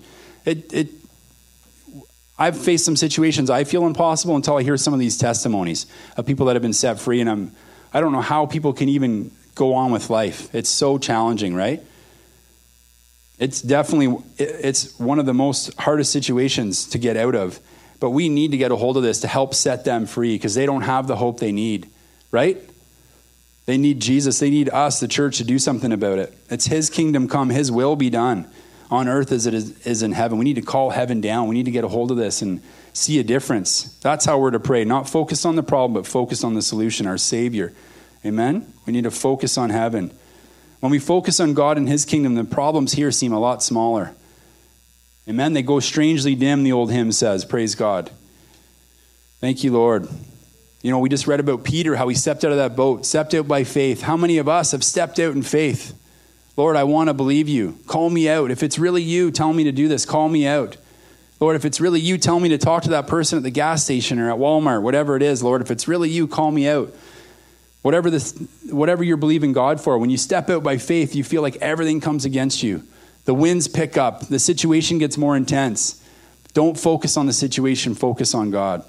I've faced some situations I feel impossible until I hear some of these testimonies of people that have been set free, and I don't know how people can even go on with life. It's so challenging, right? It's one of the most hardest situations to get out of, but we need to get a hold of this to help set them free because they don't have the hope they need, right? They need Jesus. They need us, the church, to do something about it. It's his kingdom come, his will be done on earth as it is in heaven. We need to call heaven down. We need to get a hold of this and see a difference. That's how we're to pray. Not focus on the problem, but focus on the solution, our Savior. Amen? We need to focus on heaven. When we focus on God and his kingdom, the problems here seem a lot smaller. Amen? They go strangely dim, the old hymn says. Praise God. Thank you, Lord. We just read about Peter, how he stepped out of that boat, stepped out by faith. How many of us have stepped out in faith? Lord, I want to believe you. Call me out. If it's really you, tell me to do this. Call me out. Lord, if it's really you, tell me to talk to that person at the gas station or at Walmart, whatever it is. Lord, if it's really you, call me out. Whatever you're believing God for, when you step out by faith, you feel like everything comes against you. The winds pick up. The situation gets more intense. Don't focus on the situation. Focus on God.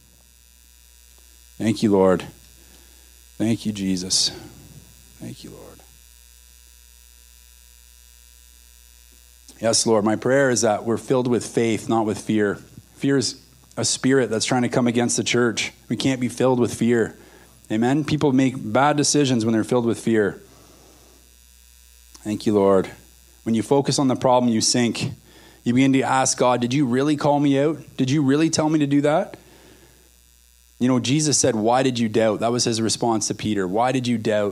Thank you, Lord. Thank you, Jesus. Thank you, Lord. Yes, Lord, my prayer is that we're filled with faith, not with fear. Fear is a spirit that's trying to come against the church. We can't be filled with fear. Amen? People make bad decisions when they're filled with fear. Thank you, Lord. When you focus on the problem, you sink. You begin to ask God, did you really call me out? Did you really tell me to do that? Jesus said, why did you doubt? That was his response to Peter. Why did you doubt?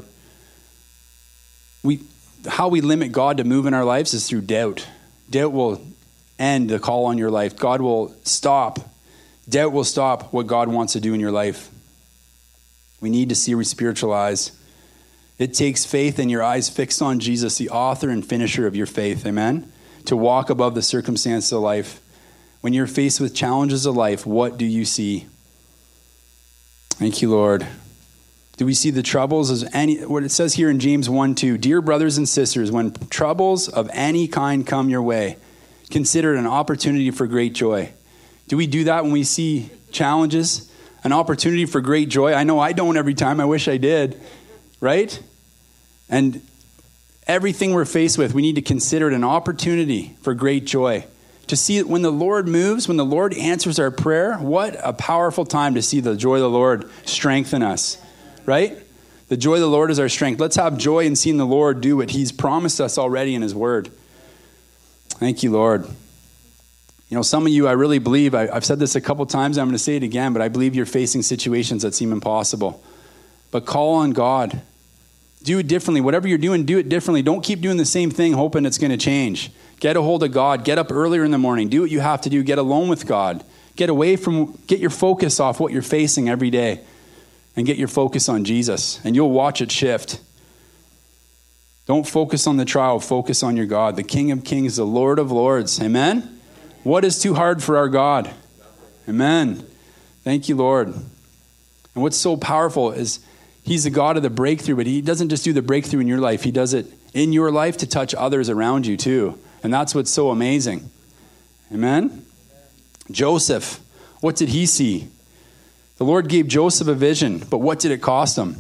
How we limit God to move in our lives is through doubt. Doubt will end the call on your life. God will stop. Doubt will stop what God wants to do in your life. We need to see with spiritual eyes. It takes faith and your eyes fixed on Jesus, the author and finisher of your faith. Amen? To walk above the circumstances of life. When you're faced with challenges of life, what do you see? Thank you, Lord. Do we see the troubles as what it says here in James 1:2? Dear brothers and sisters, when troubles of any kind come your way, consider it an opportunity for great joy. Do we do that when we see challenges? An opportunity for great joy? I know I don't every time. I wish I did. Right? And everything we're faced with, we need to consider it an opportunity for great joy. To see when the Lord moves, when the Lord answers our prayer, what a powerful time to see the joy of the Lord strengthen us. Right? The joy of the Lord is our strength. Let's have joy in seeing the Lord do what he's promised us already in his word. Thank you, Lord. Some of you, I really believe, I've said this a couple times, I'm going to say it again, but I believe you're facing situations that seem impossible. But call on God. Do it differently. Whatever you're doing, do it differently. Don't keep doing the same thing hoping it's going to change. Get a hold of God. Get up earlier in the morning. Do what you have to do. Get alone with God. Get your focus off what you're facing every day and get your focus on Jesus, and you'll watch it shift. Don't focus on the trial. Focus on your God, the King of Kings, the Lord of Lords. Amen? What is too hard for our God? Amen. Thank you, Lord. And what's so powerful is he's the God of the breakthrough, but he doesn't just do the breakthrough in your life. He does it in your life to touch others around you too. And that's what's so amazing. Amen? Joseph, what did he see? The Lord gave Joseph a vision, but what did it cost him?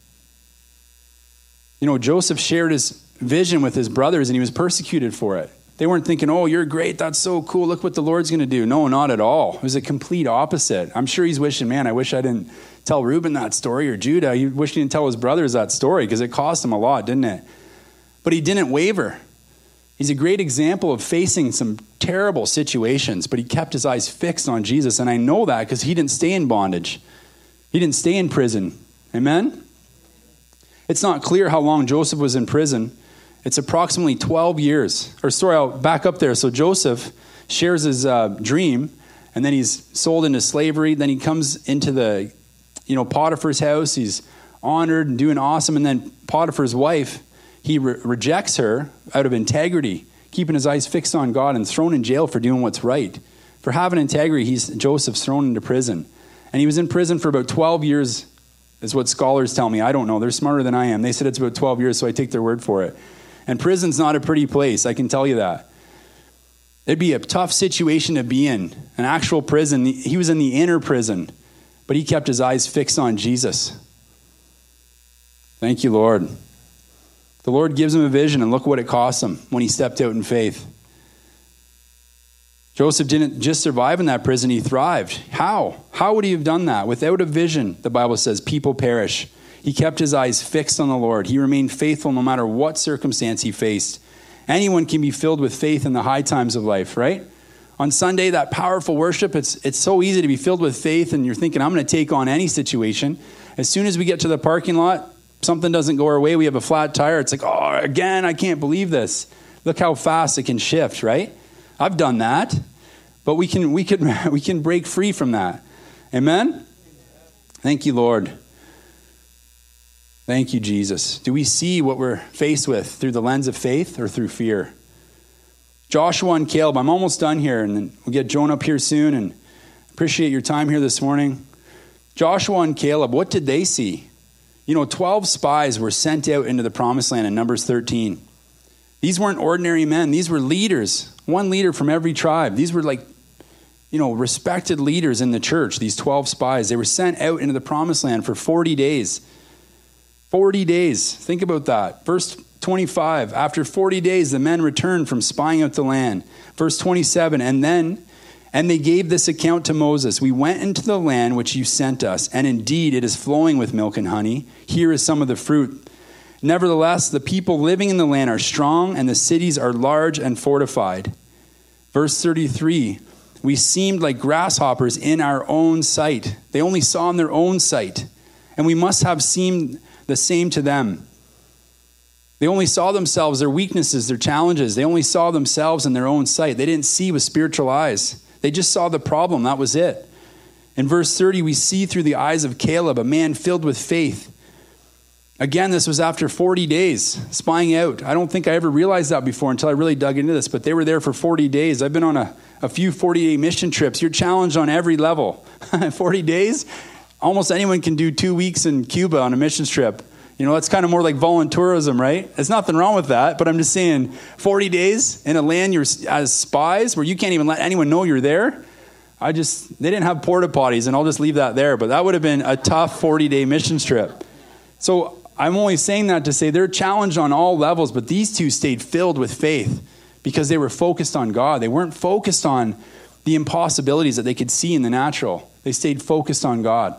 Joseph shared his vision with his brothers and he was persecuted for it. They weren't thinking, oh, you're great, that's so cool, look what the Lord's going to do. No, not at all. It was a complete opposite. I'm sure he's wishing, man, I wish I didn't tell Reuben that story or Judah. He wished he didn't tell his brothers that story because it cost him a lot, didn't it? But he didn't waver. He's a great example of facing some terrible situations, but he kept his eyes fixed on Jesus. And I know that because he didn't stay in bondage. He didn't stay in prison. Amen? It's not clear how long Joseph was in prison. It's approximately 12 years. I'll back up there. So Joseph shares his dream, and then he's sold into slavery. Then he comes into the, Potiphar's house. He's honored and doing awesome. And then Potiphar's wife, he rejects her out of integrity, keeping his eyes fixed on God, and thrown in jail for doing what's right. For having integrity, Joseph's thrown into prison. And he was in prison for about 12 years, is what scholars tell me. I don't know. They're smarter than I am. They said it's about 12 years, so I take their word for it. And prison's not a pretty place, I can tell you that. It'd be a tough situation to be in, an actual prison. He was in the inner prison, but he kept his eyes fixed on Jesus. Thank you, Lord. The Lord gives him a vision, and look what it cost him when he stepped out in faith. Joseph didn't just survive in that prison, he thrived. How? How would he have done that? Without a vision, the Bible says, people perish. He kept his eyes fixed on the Lord. He remained faithful no matter what circumstance he faced. Anyone can be filled with faith in the high times of life, right? On Sunday, that powerful worship, it's so easy to be filled with faith, and you're thinking, I'm going to take on any situation. As soon as we get to the parking lot, something doesn't go our way, we have a flat tire. It's like, oh, again, I can't believe this. Look how fast it can shift, right? I've done that, but we can break free from that. Amen? Thank you, Lord. Thank you, Jesus. Do we see what we're faced with through the lens of faith or through fear? Joshua and Caleb, I'm almost done here, and then we'll get Joan up here soon, and appreciate your time here this morning. Joshua and Caleb, what did they see? 12 spies were sent out into the promised land in Numbers 13. These weren't ordinary men. These were leaders, one leader from every tribe. These were respected leaders in the church, these 12 spies. They were sent out into the promised land for 40 days. 40 days. Think about that. Verse 25, after 40 days, the men returned from spying out the land. Verse 27, and they gave this account to Moses. We went into the land which you sent us, and indeed it is flowing with milk and honey. Here is some of the fruit. Nevertheless, the people living in the land are strong, and the cities are large and fortified. Verse 33, we seemed like grasshoppers in our own sight. They only saw in their own sight, and we must have seemed the same to them. They only saw themselves, their weaknesses, their challenges. They only saw themselves in their own sight. They didn't see with spiritual eyes. They just saw the problem. That was it. In verse 30, we see through the eyes of Caleb, a man filled with faith. Again, this was after 40 days spying out. I don't think I ever realized that before until I really dug into this, but they were there for 40 days. I've been on a few 40-day mission trips. You're challenged on every level. 40 days? Almost anyone can do 2 weeks in Cuba on a missions trip. That's kind of more like volunteerism, right? There's nothing wrong with that, but I'm just saying 40 days in a land you're as spies where you can't even let anyone know you're there. They didn't have porta potties, and I'll just leave that there, but that would have been a tough 40-day missions trip. So I'm only saying that to say they're challenged on all levels, but these two stayed filled with faith because they were focused on God. They weren't focused on the impossibilities that they could see in the natural. They stayed focused on God.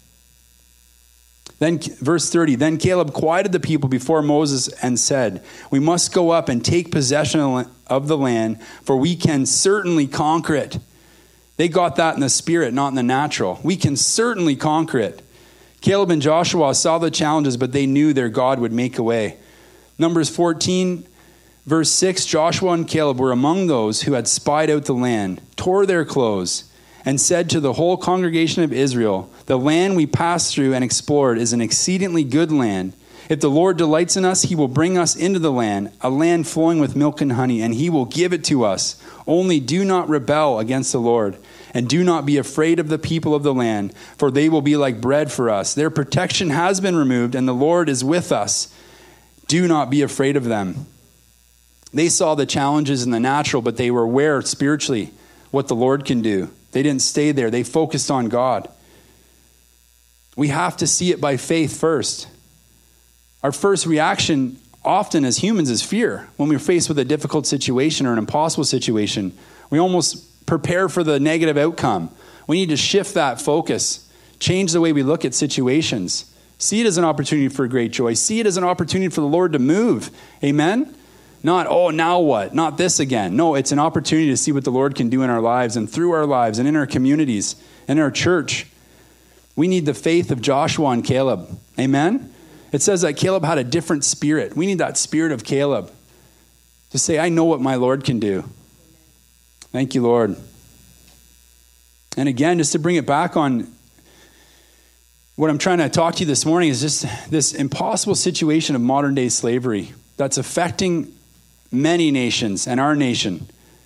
Then verse 30, then Caleb quieted the people before Moses and said, we must go up and take possession of the land, for we can certainly conquer it. They got that in the spirit, not in the natural. We can certainly conquer it. Caleb and Joshua saw the challenges, but they knew their God would make a way. Numbers 14, verse 6, Joshua and Caleb were among those who had spied out the land, tore their clothes, and said to the whole congregation of Israel, the land we passed through and explored is an exceedingly good land. If the Lord delights in us, he will bring us into the land, a land flowing with milk and honey, and he will give it to us. Only do not rebel against the Lord, and do not be afraid of the people of the land, for they will be like bread for us. Their protection has been removed, and the Lord is with us. Do not be afraid of them. They saw the challenges in the natural, but they were aware spiritually what the Lord can do. They didn't stay there. They focused on God. We have to see it by faith first. Our first reaction often as humans is fear. When we're faced with a difficult situation or an impossible situation, we almost prepare for the negative outcome. We need to shift that focus, change the way we look at situations. See it as an opportunity for great joy. See it as an opportunity for the Lord to move. Amen? Not, oh, now what? Not this again. No, it's an opportunity to see what the Lord can do in our lives and through our lives and in our communities and in our church. We need the faith of Joshua and Caleb. Amen? It says that Caleb had a different spirit. We need that spirit of Caleb to say, I know what my Lord can do. Thank you, Lord. And again, just to bring it back on what I'm trying to talk to you this morning is just this impossible situation of modern day slavery that's affecting many nations and our nation.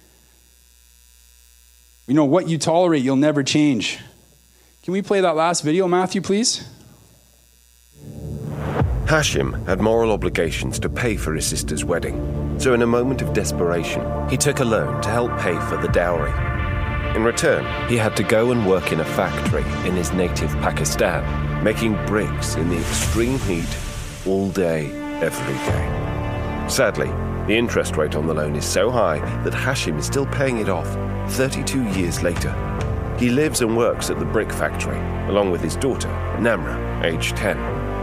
You know, what you tolerate, you'll never change. Can we play that last video, Matthew, please? Hashim had moral obligations to pay for his sister's wedding, so in a moment of desperation, he took a loan to help pay for the dowry. In return, he had to go and work in a factory in his native Pakistan, making bricks in the extreme heat all day, every day. Sadly, the interest rate on the loan is so high that Hashim is still paying it off 32 years later. He lives and works at the brick factory, along with his daughter, Namra, aged 10.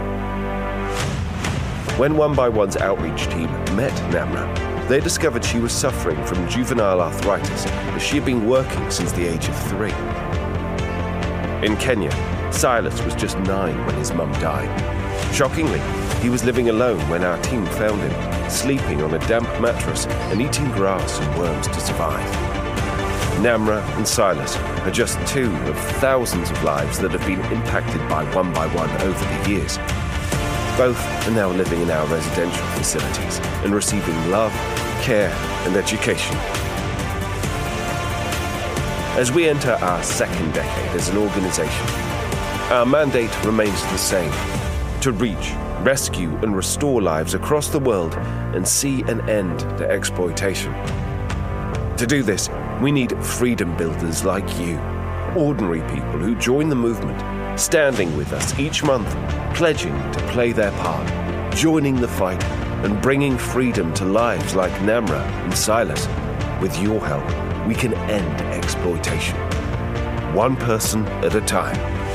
When One by One's outreach team met Namra, they discovered she was suffering from juvenile arthritis as she had been working since the age of 3. In Kenya, Silas was just 9 when his mum died. Shockingly, he was living alone when our team found him, sleeping on a damp mattress and eating grass and worms to survive. Namra and Silas are just 2 of thousands of lives that have been impacted by One over the years. Both are now living in our residential facilities and receiving love, care, and education. As we enter our second decade as an organization, our mandate remains the same: to reach, rescue, and restore lives across the world and see an end to exploitation. To do this, we need freedom builders like you, ordinary people who join the movement, standing with us each month, pledging to play their part, joining the fight, and bringing freedom to lives like Namra and Silas. With your help, we can end exploitation, one person at a time.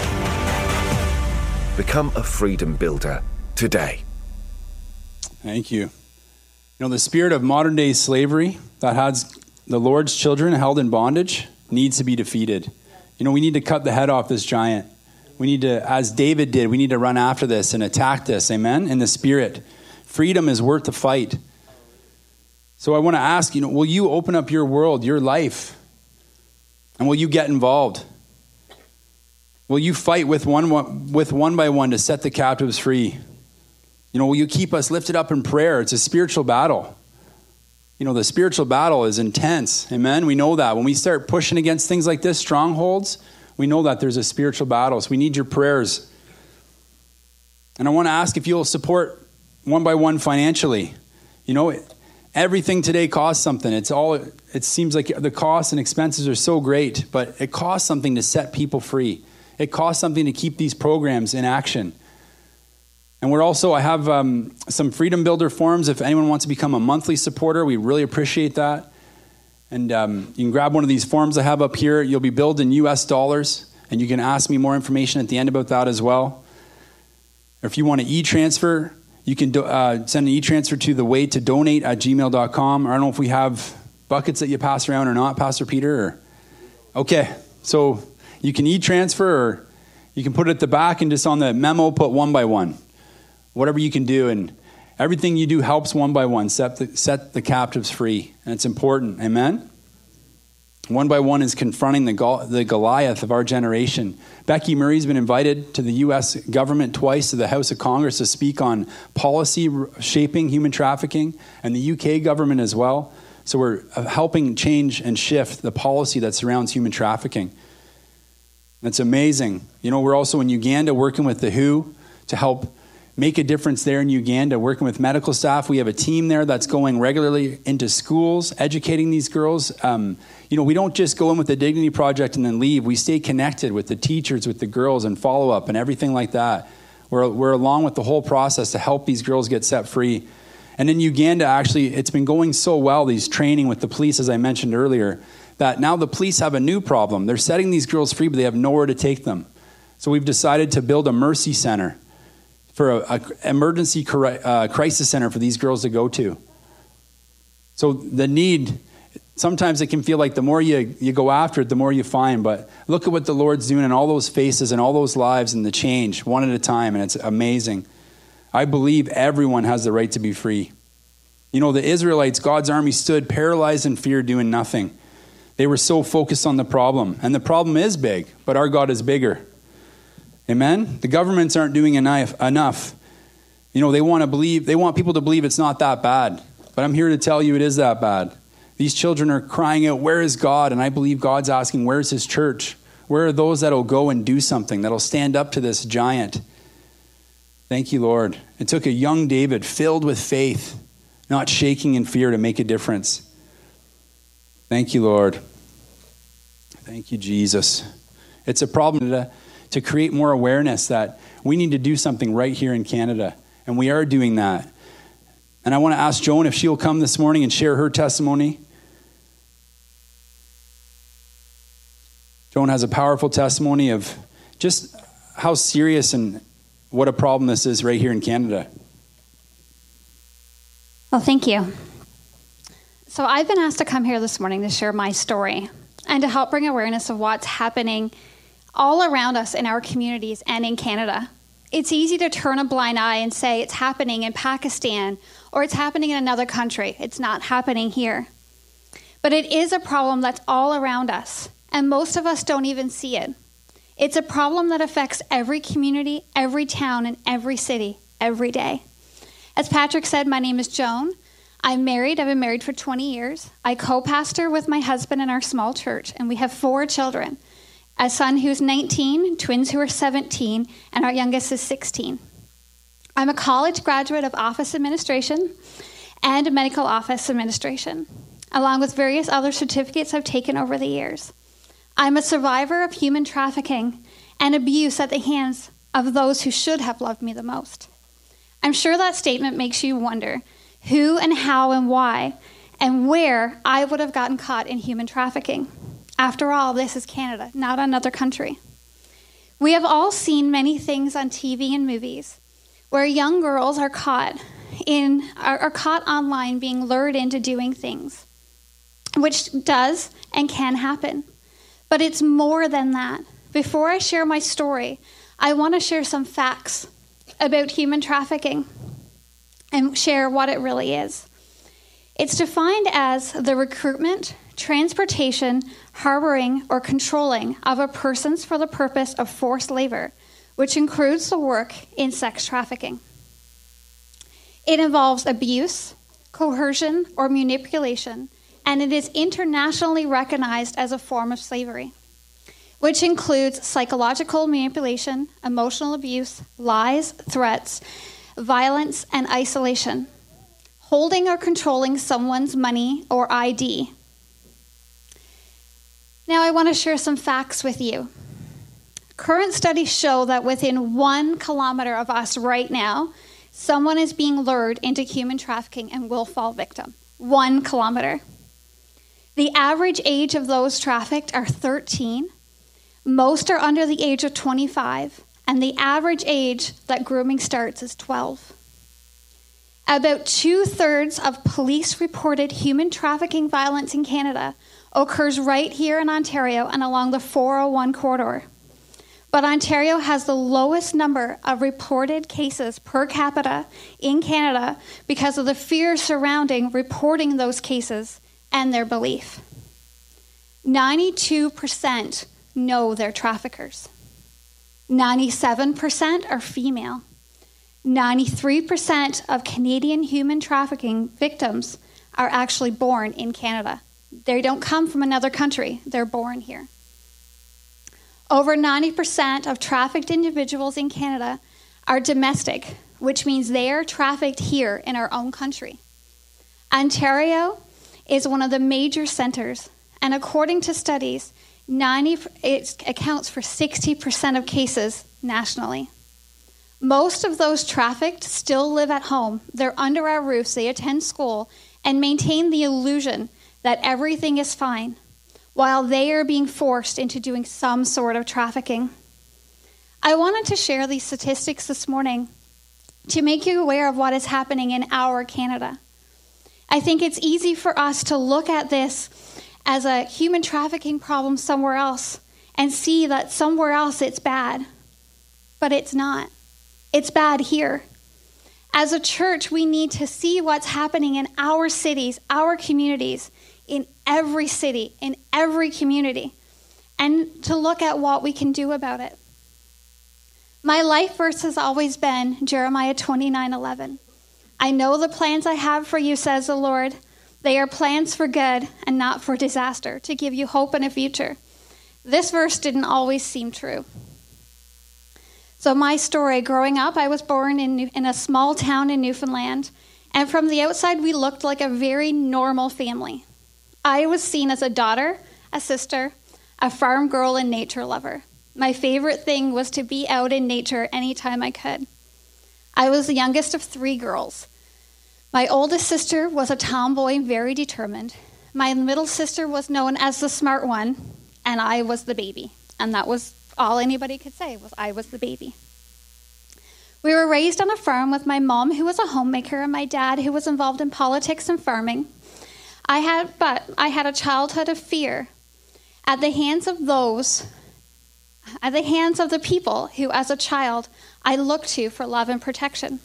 Become a freedom builder today. Thank you. You know, the spirit of modern day slavery that has the Lord's children held in bondage needs to be defeated. You know, we need to cut the head off this giant. We need to, as David did, we need to run after this and attack this, amen, in the spirit. Freedom is worth the fight. So I want to ask, you know, will you open up your world, your life, and will you get involved? Will you fight with one by one to set the captives free? You know, will you keep us lifted up in prayer? It's a spiritual battle. You know, the spiritual battle is intense. Amen? We know that. When we start pushing against things like this, strongholds, we know that there's a spiritual battle. So we need your prayers. And I want to ask if you'll support One by One financially. You know, everything today costs something. It seems like the costs and expenses are so great, but it costs something to set people free. It costs something to keep these programs in action. And I have some Freedom Builder forms if anyone wants to become a monthly supporter. We really appreciate that. And you can grab one of these forms I have up here. You'll be billed in US dollars, and you can ask me more information at the end about that as well. Or if you want to e-transfer, you can send an e-transfer to thewaytodonate@gmail.com. I don't know if we have buckets that you pass around or not, Pastor Peter. Okay, so you can e-transfer, or you can put it at the back and just on the memo put One by One. Whatever you can do, and everything you do helps One by One set the captives free, and it's important. Amen? One by One is confronting the Goliath of our generation. Becky Murray's been invited to the U.S. government twice to the House of Congress to speak on policy shaping human trafficking, and the U.K. government as well. So we're helping change and shift the policy that surrounds human trafficking. That's amazing. You know, we're also in Uganda working with the WHO to help make a difference there in Uganda, working with medical staff. We have a team there that's going regularly into schools, educating these girls. You know, we don't just go in with the Dignity Project and then leave. We stay connected with the teachers, with the girls, and follow up and everything like that. We're along with the whole process to help these girls get set free. And in Uganda, actually, it's been going so well, these training with the police, as I mentioned earlier, that now the police have a new problem. They're setting these girls free, but they have nowhere to take them. So we've decided to build a mercy center, for an emergency crisis center for these girls to go to. So the need, sometimes it can feel like the more you go after it, the more you find. But look at what the Lord's doing in all those faces and all those lives and the change one at a time. And it's amazing. I believe everyone has the right to be free. You know, the Israelites, God's army stood paralyzed in fear, doing nothing. They were so focused on the problem. And the problem is big, but our God is bigger. Amen? The governments aren't doing enough. You know, they want people to believe it's not that bad. But I'm here to tell you it is that bad. These children are crying out, where is God? And I believe God's asking, where's his church? Where are those that'll go and do something, that'll stand up to this giant? Thank you, Lord. It took a young David filled with faith, not shaking in fear, to make a difference. Thank you, Lord. Thank you, Jesus. It's a problem to create more awareness that we need to do something right here in Canada. And we are doing that. And I want to ask Joan if she'll come this morning and share her testimony. Joan has a powerful testimony of just how serious and what a problem this is right here in Canada. Well, thank you. So I've been asked to come here this morning to share my story and to help bring awareness of what's happening all around us in our communities and in Canada. It's easy to turn a blind eye and say it's happening in Pakistan or it's happening in another country. It's not happening here. But it is a problem that's all around us, and most of us don't even see it. It's a problem that affects every community, every town, and every city, every day. As Patrick said, my name is Joan. I'm married. I've been married for 20 years. I co-pastor with my husband in our small church, and we have 4 children. A son who's 19, twins who are 17, and our youngest is 16. I'm a college graduate of office administration and medical office administration, along with various other certificates I've taken over the years. I'm a survivor of human trafficking and abuse at the hands of those who should have loved me the most. I'm sure that statement makes you wonder who and how and why and where I would have gotten caught in human trafficking. After all, this is Canada, not another country. We have all seen many things on TV and movies where young girls are caught online being lured into doing things, which does and can happen. But it's more than that. Before I share my story, I want to share some facts about human trafficking and share what it really is. It's defined as the recruitment, transportation, harboring, or controlling of a person for the purpose of forced labor, which includes the work in sex trafficking. It involves abuse, coercion, or manipulation, and it is internationally recognized as a form of slavery, which includes psychological manipulation, emotional abuse, lies, threats, violence, and isolation, holding or controlling someone's money or ID. Now I want to share some facts with you. Current studies show that within 1 kilometer of us right now, someone is being lured into human trafficking and will fall victim. 1 kilometer. The average age of those trafficked are 13. Most are under the age of 25, and the average age that grooming starts is 12. About 2/3 of police-reported human trafficking violence in Canada occurs right here in Ontario and along the 401 corridor. But Ontario has the lowest number of reported cases per capita in Canada because of the fear surrounding reporting those cases and their belief. 92% know they're traffickers. 97% are female. 93% of Canadian human trafficking victims are actually born in Canada. They don't come from another country. They're born here. Over 90% of trafficked individuals in Canada are domestic, which means they are trafficked here in our own country. Ontario is one of the major centers, and according to studies, it accounts for 60% of cases nationally. Most of those trafficked still live at home. They're under our roofs, they attend school, and maintain the illusion that everything is fine, while they are being forced into doing some sort of trafficking. I wanted to share these statistics this morning to make you aware of what is happening in our Canada. I think it's easy for us to look at this as a human trafficking problem somewhere else and see that somewhere else it's bad. But it's not. It's bad here. As a church, we need to see what's happening in our cities, our communities, in every city, in every community, and to look at what we can do about it. My life verse has always been Jeremiah 29:11. I know the plans I have for you, says the Lord. They are plans for good and not for disaster, to give you hope and a future. This verse didn't always seem true. So my story, growing up, I was born in a small town in Newfoundland, and from the outside, we looked like a very normal family. I was seen as a daughter, a sister, a farm girl, and nature lover. My favorite thing was to be out in nature anytime I could. I was the youngest of 3 girls. My oldest sister was a tomboy, very determined. My middle sister was known as the smart one, and I was the baby. And that was all anybody could say, was I was the baby. We were raised on a farm with my mom, who was a homemaker, and my dad, who was involved in politics and farming. I had a childhood of fear at the hands of the people who, as a child, I looked to for love and protection.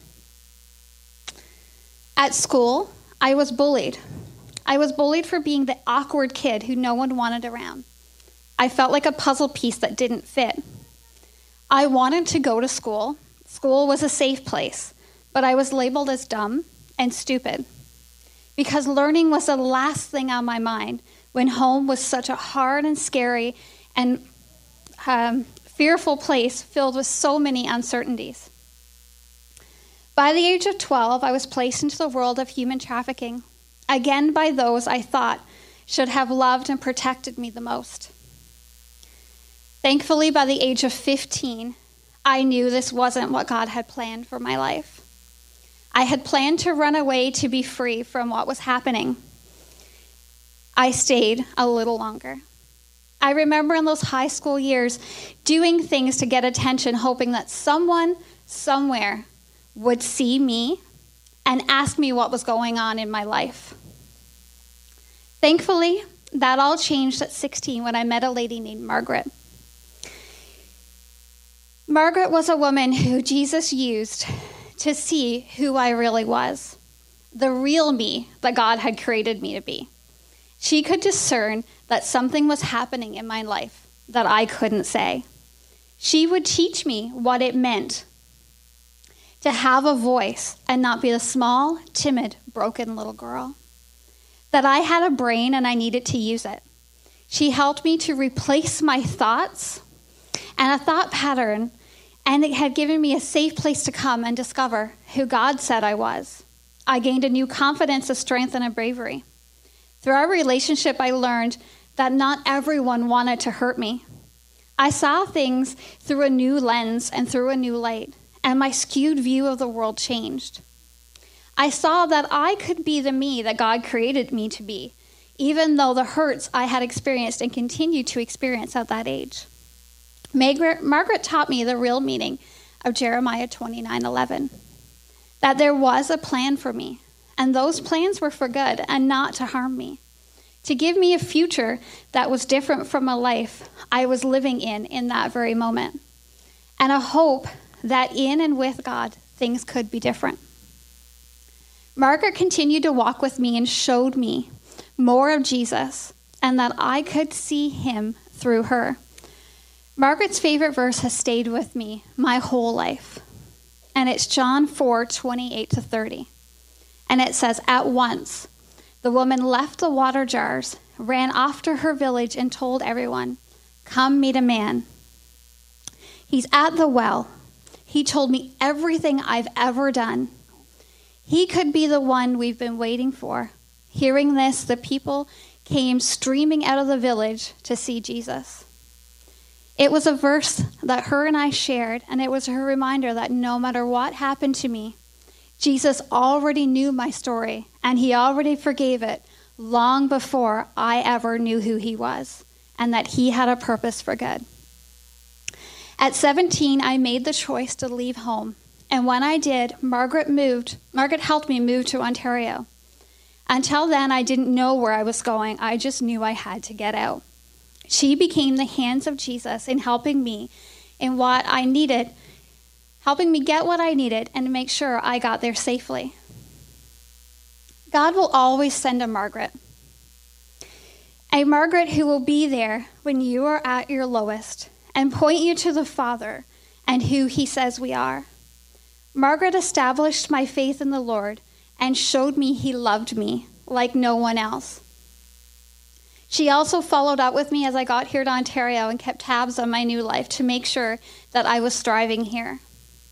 At school, I was bullied. I was bullied for being the awkward kid who no one wanted around. I felt like a puzzle piece that didn't fit. I wanted to go to school. School was a safe place, but I was labeled as dumb and stupid because learning was the last thing on my mind when home was such a hard and scary and fearful place filled with so many uncertainties. By the age of 12, I was placed into the world of human trafficking, again by those I thought should have loved and protected me the most. Thankfully, by the age of 15, I knew this wasn't what God had planned for my life. I had planned to run away to be free from what was happening. I stayed a little longer. I remember in those high school years doing things to get attention, hoping that someone somewhere would see me and ask me what was going on in my life. Thankfully, that all changed at 16 when I met a lady named Margaret. Margaret was a woman who Jesus used to see who I really was, the real me that God had created me to be. She could discern that something was happening in my life that I couldn't say. She would teach me what it meant to have a voice and not be the small, timid, broken little girl. That I had a brain and I needed to use it. She helped me to replace my thoughts and a thought pattern, and it had given me a safe place to come and discover who God said I was. I gained a new confidence, a strength, and a bravery. Through our relationship, I learned that not everyone wanted to hurt me. I saw things through a new lens and through a new light, and my skewed view of the world changed. I saw that I could be the me that God created me to be, even though the hurts I had experienced and continued to experience at that age. Margaret taught me the real meaning of Jeremiah 29:11, that there was a plan for me, and those plans were for good and not to harm me, to give me a future that was different from a life I was living in that very moment, and a hope that in and with God, things could be different. Margaret continued to walk with me and showed me more of Jesus and that I could see him through her. Margaret's favorite verse has stayed with me my whole life, and it's John 4:28-30. And it says, "At once, the woman left the water jars, ran off to her village, and told everyone, 'Come meet a man. He's at the well. He told me everything I've ever done. He could be the one we've been waiting for.' Hearing this, the people came streaming out of the village to see Jesus." It was a verse that her and I shared, and it was her reminder that no matter what happened to me, Jesus already knew my story, and he already forgave it long before I ever knew who he was, and that he had a purpose for good. At 17, I made the choice to leave home, and when I did, Margaret helped me move to Ontario. Until then, I didn't know where I was going. I just knew I had to get out. She became the hands of Jesus in helping me in what I needed, helping me get what I needed and to make sure I got there safely. God will always send a Margaret who will be there when you are at your lowest and point you to the Father and who he says we are. Margaret established my faith in the Lord and showed me he loved me like no one else. She also followed up with me as I got here to Ontario and kept tabs on my new life to make sure that I was thriving here.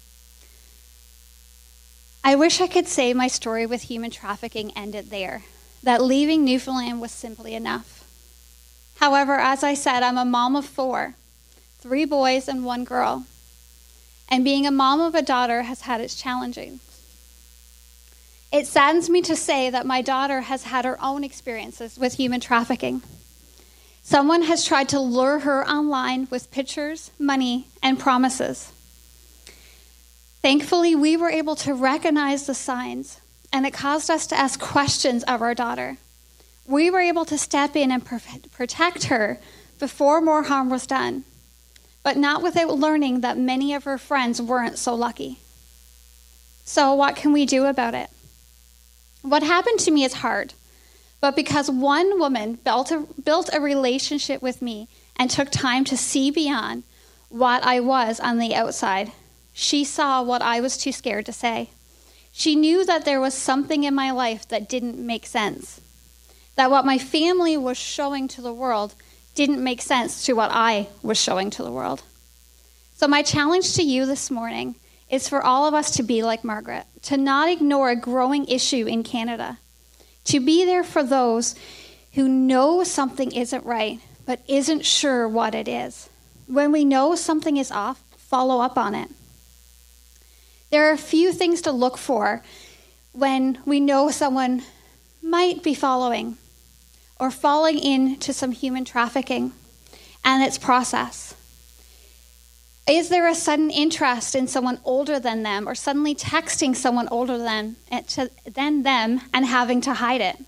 I wish I could say my story with human trafficking ended there, that leaving Newfoundland was simply enough. However, as I said, I'm a mom of 4, 3 boys and 1 girl. And being a mom of a daughter has had its challenges. It saddens me to say that my daughter has had her own experiences with human trafficking. Someone has tried to lure her online with pictures, money, and promises. Thankfully, we were able to recognize the signs, and it caused us to ask questions of our daughter. We were able to step in and protect her before more harm was done, but not without learning that many of her friends weren't so lucky. So what can we do about it? What happened to me is hard, but because one woman built a relationship with me and took time to see beyond what I was on the outside, she saw what I was too scared to say. She knew that there was something in my life that didn't make sense, that what my family was showing to the world didn't make sense to what I was showing to the world. So my challenge to you this morning is for all of us to be like Margaret, to not ignore a growing issue in Canada, to be there for those who know something isn't right but isn't sure what it is. When we know something is off, follow up on it. There are a few things to look for when we know someone might be following or falling into some human trafficking and its process. Is there a sudden interest in someone older than them or suddenly texting someone older than them and having to hide it?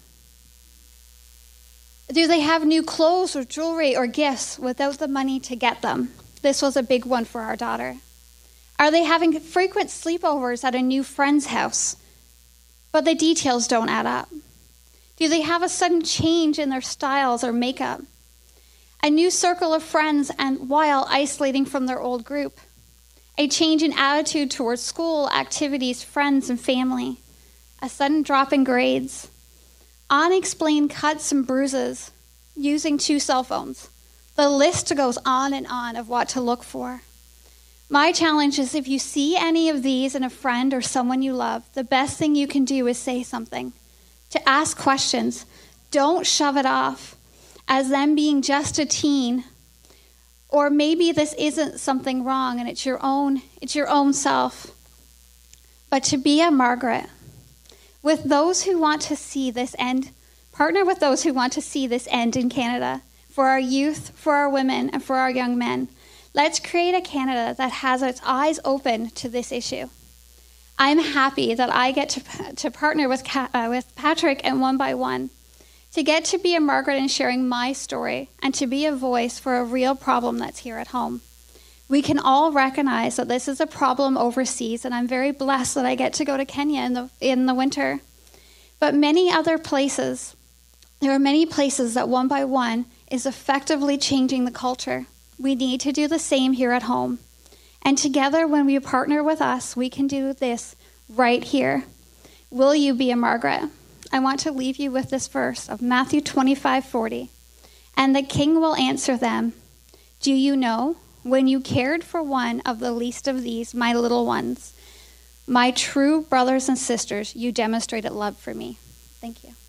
Do they have new clothes or jewelry or gifts without the money to get them? This was a big one for our daughter. Are they having frequent sleepovers at a new friend's house, but the details don't add up? Do they have a sudden change in their styles or makeup? A new circle of friends and while isolating from their old group? A change in attitude towards school, activities, friends, and family? A sudden drop in grades? Unexplained cuts and bruises? Using 2 cell phones? The list goes on and on of what to look for. My challenge is if you see any of these in a friend or someone you love, the best thing you can do is say something. To ask questions. Don't shove it off as them being just a teen, or maybe this isn't something wrong and it's your own self. But to be a Margaret, with those who want to see this end, partner with those who want to see this end in Canada, for our youth, for our women, and for our young men. Let's create a Canada that has its eyes open to this issue. I'm happy that I get to partner with Patrick and One by One, to get to be a Margaret in sharing my story and to be a voice for a real problem that's here at home. We can all recognize that this is a problem overseas, and I'm very blessed that I get to go to Kenya in the winter. But many other places, there are many places that One by One is effectively changing the culture. We need to do the same here at home. And together, when we partner with us, we can do this right here. Will you be a Margaret? I want to leave you with this verse of Matthew 25:40. And the king will answer them, do you know, when you cared for one of the least of these, my little ones, my true brothers and sisters, you demonstrated love for me. Thank you.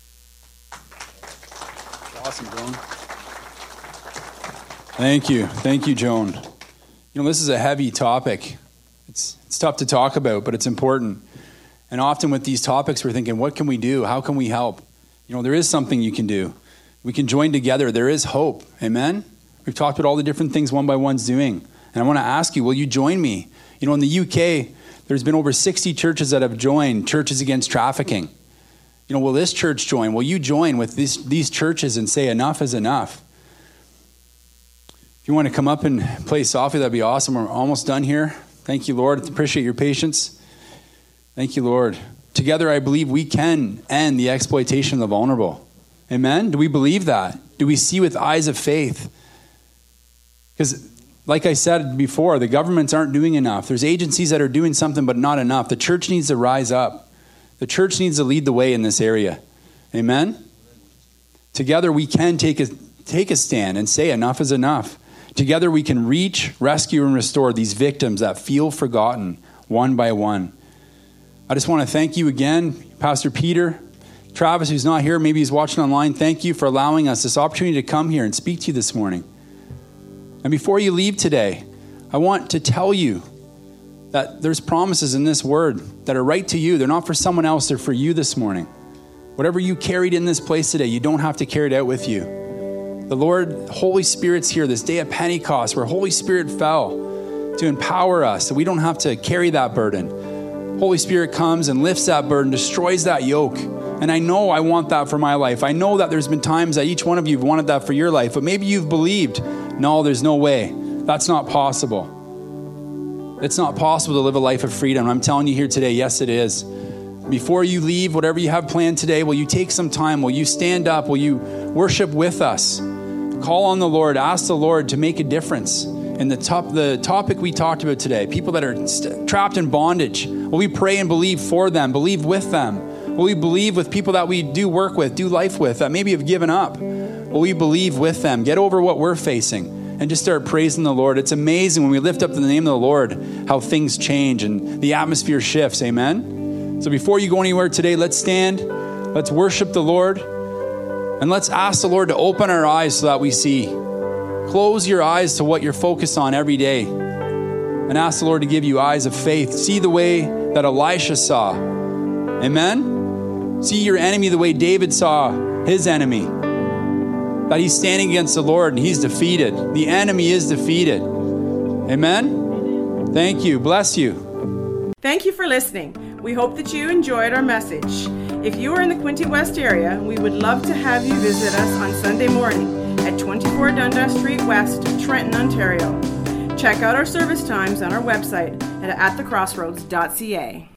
Awesome, Joan. Thank you. Thank you, Joan. You know, this is a heavy topic. It's tough to talk about, but it's important. And often with these topics, we're thinking, what can we do? How can we help? You know, there is something you can do. We can join together. There is hope. Amen? We've talked about all the different things One by One's doing. And I want to ask you, will you join me? You know, in the UK, there's been over 60 churches that have joined Churches Against Trafficking. will this church join? Will you join with these churches and say enough is enough? If you want to come up and play softly, that'd be awesome. We're almost done here. Thank you, Lord. Appreciate your patience. Thank you, Lord. Together, I believe we can end the exploitation of the vulnerable. Amen? Do we believe that? Do we see with eyes of faith? Because, like I said before, the governments aren't doing enough. There's agencies that are doing something, but not enough. The church needs to rise up. The church needs to lead the way in this area. Amen? Together, we can take a stand and say enough is enough. Together, we can reach, rescue, and restore these victims that feel forgotten one by one. I just want to thank you again, Pastor Peter. Travis, who's not here, maybe he's watching online, thank you for allowing us this opportunity to come here and speak to you this morning. And before you leave today, I want to tell you that there's promises in this word that are right to you. They're not for someone else, they're for you this morning. Whatever you carried in this place today, you don't have to carry it out with you. The Lord, Holy Spirit's here this day of Pentecost, where Holy Spirit fell to empower us, so we don't have to carry that burden. Holy Spirit comes and lifts that burden, destroys that yoke. And I know I want that for my life. I know that there's been times that each one of you have wanted that for your life, but maybe you've believed, no, there's no way. That's not possible. It's not possible to live a life of freedom. I'm telling you here today, yes, it is. Before you leave, whatever you have planned today, will you take some time? Will you stand up? Will you worship with us? Call on the Lord. Ask the Lord to make a difference in the topic we talked about today. People that are trapped in bondage. Will we pray and believe for them? Believe with them? Will we believe with people that we do work with, do life with, that maybe have given up? Will we believe with them? Get over what we're facing and just start praising the Lord. It's amazing when we lift up the name of the Lord, how things change and the atmosphere shifts. Amen? So before you go anywhere today, let's stand. Let's worship the Lord. And let's ask the Lord to open our eyes so that we see. Close your eyes to what you're focused on every day. And ask the Lord to give you eyes of faith. See the way that Elisha saw. Amen? See your enemy the way David saw his enemy. That he's standing against the Lord and he's defeated. The enemy is defeated. Amen? Thank you. Bless you. Thank you for listening. We hope that you enjoyed our message. If you are in the Quinte West area, we would love to have you visit us on Sunday morning at 24 Dundas Street West, Trenton, Ontario. Check out our service times on our website at atthecrossroads.ca.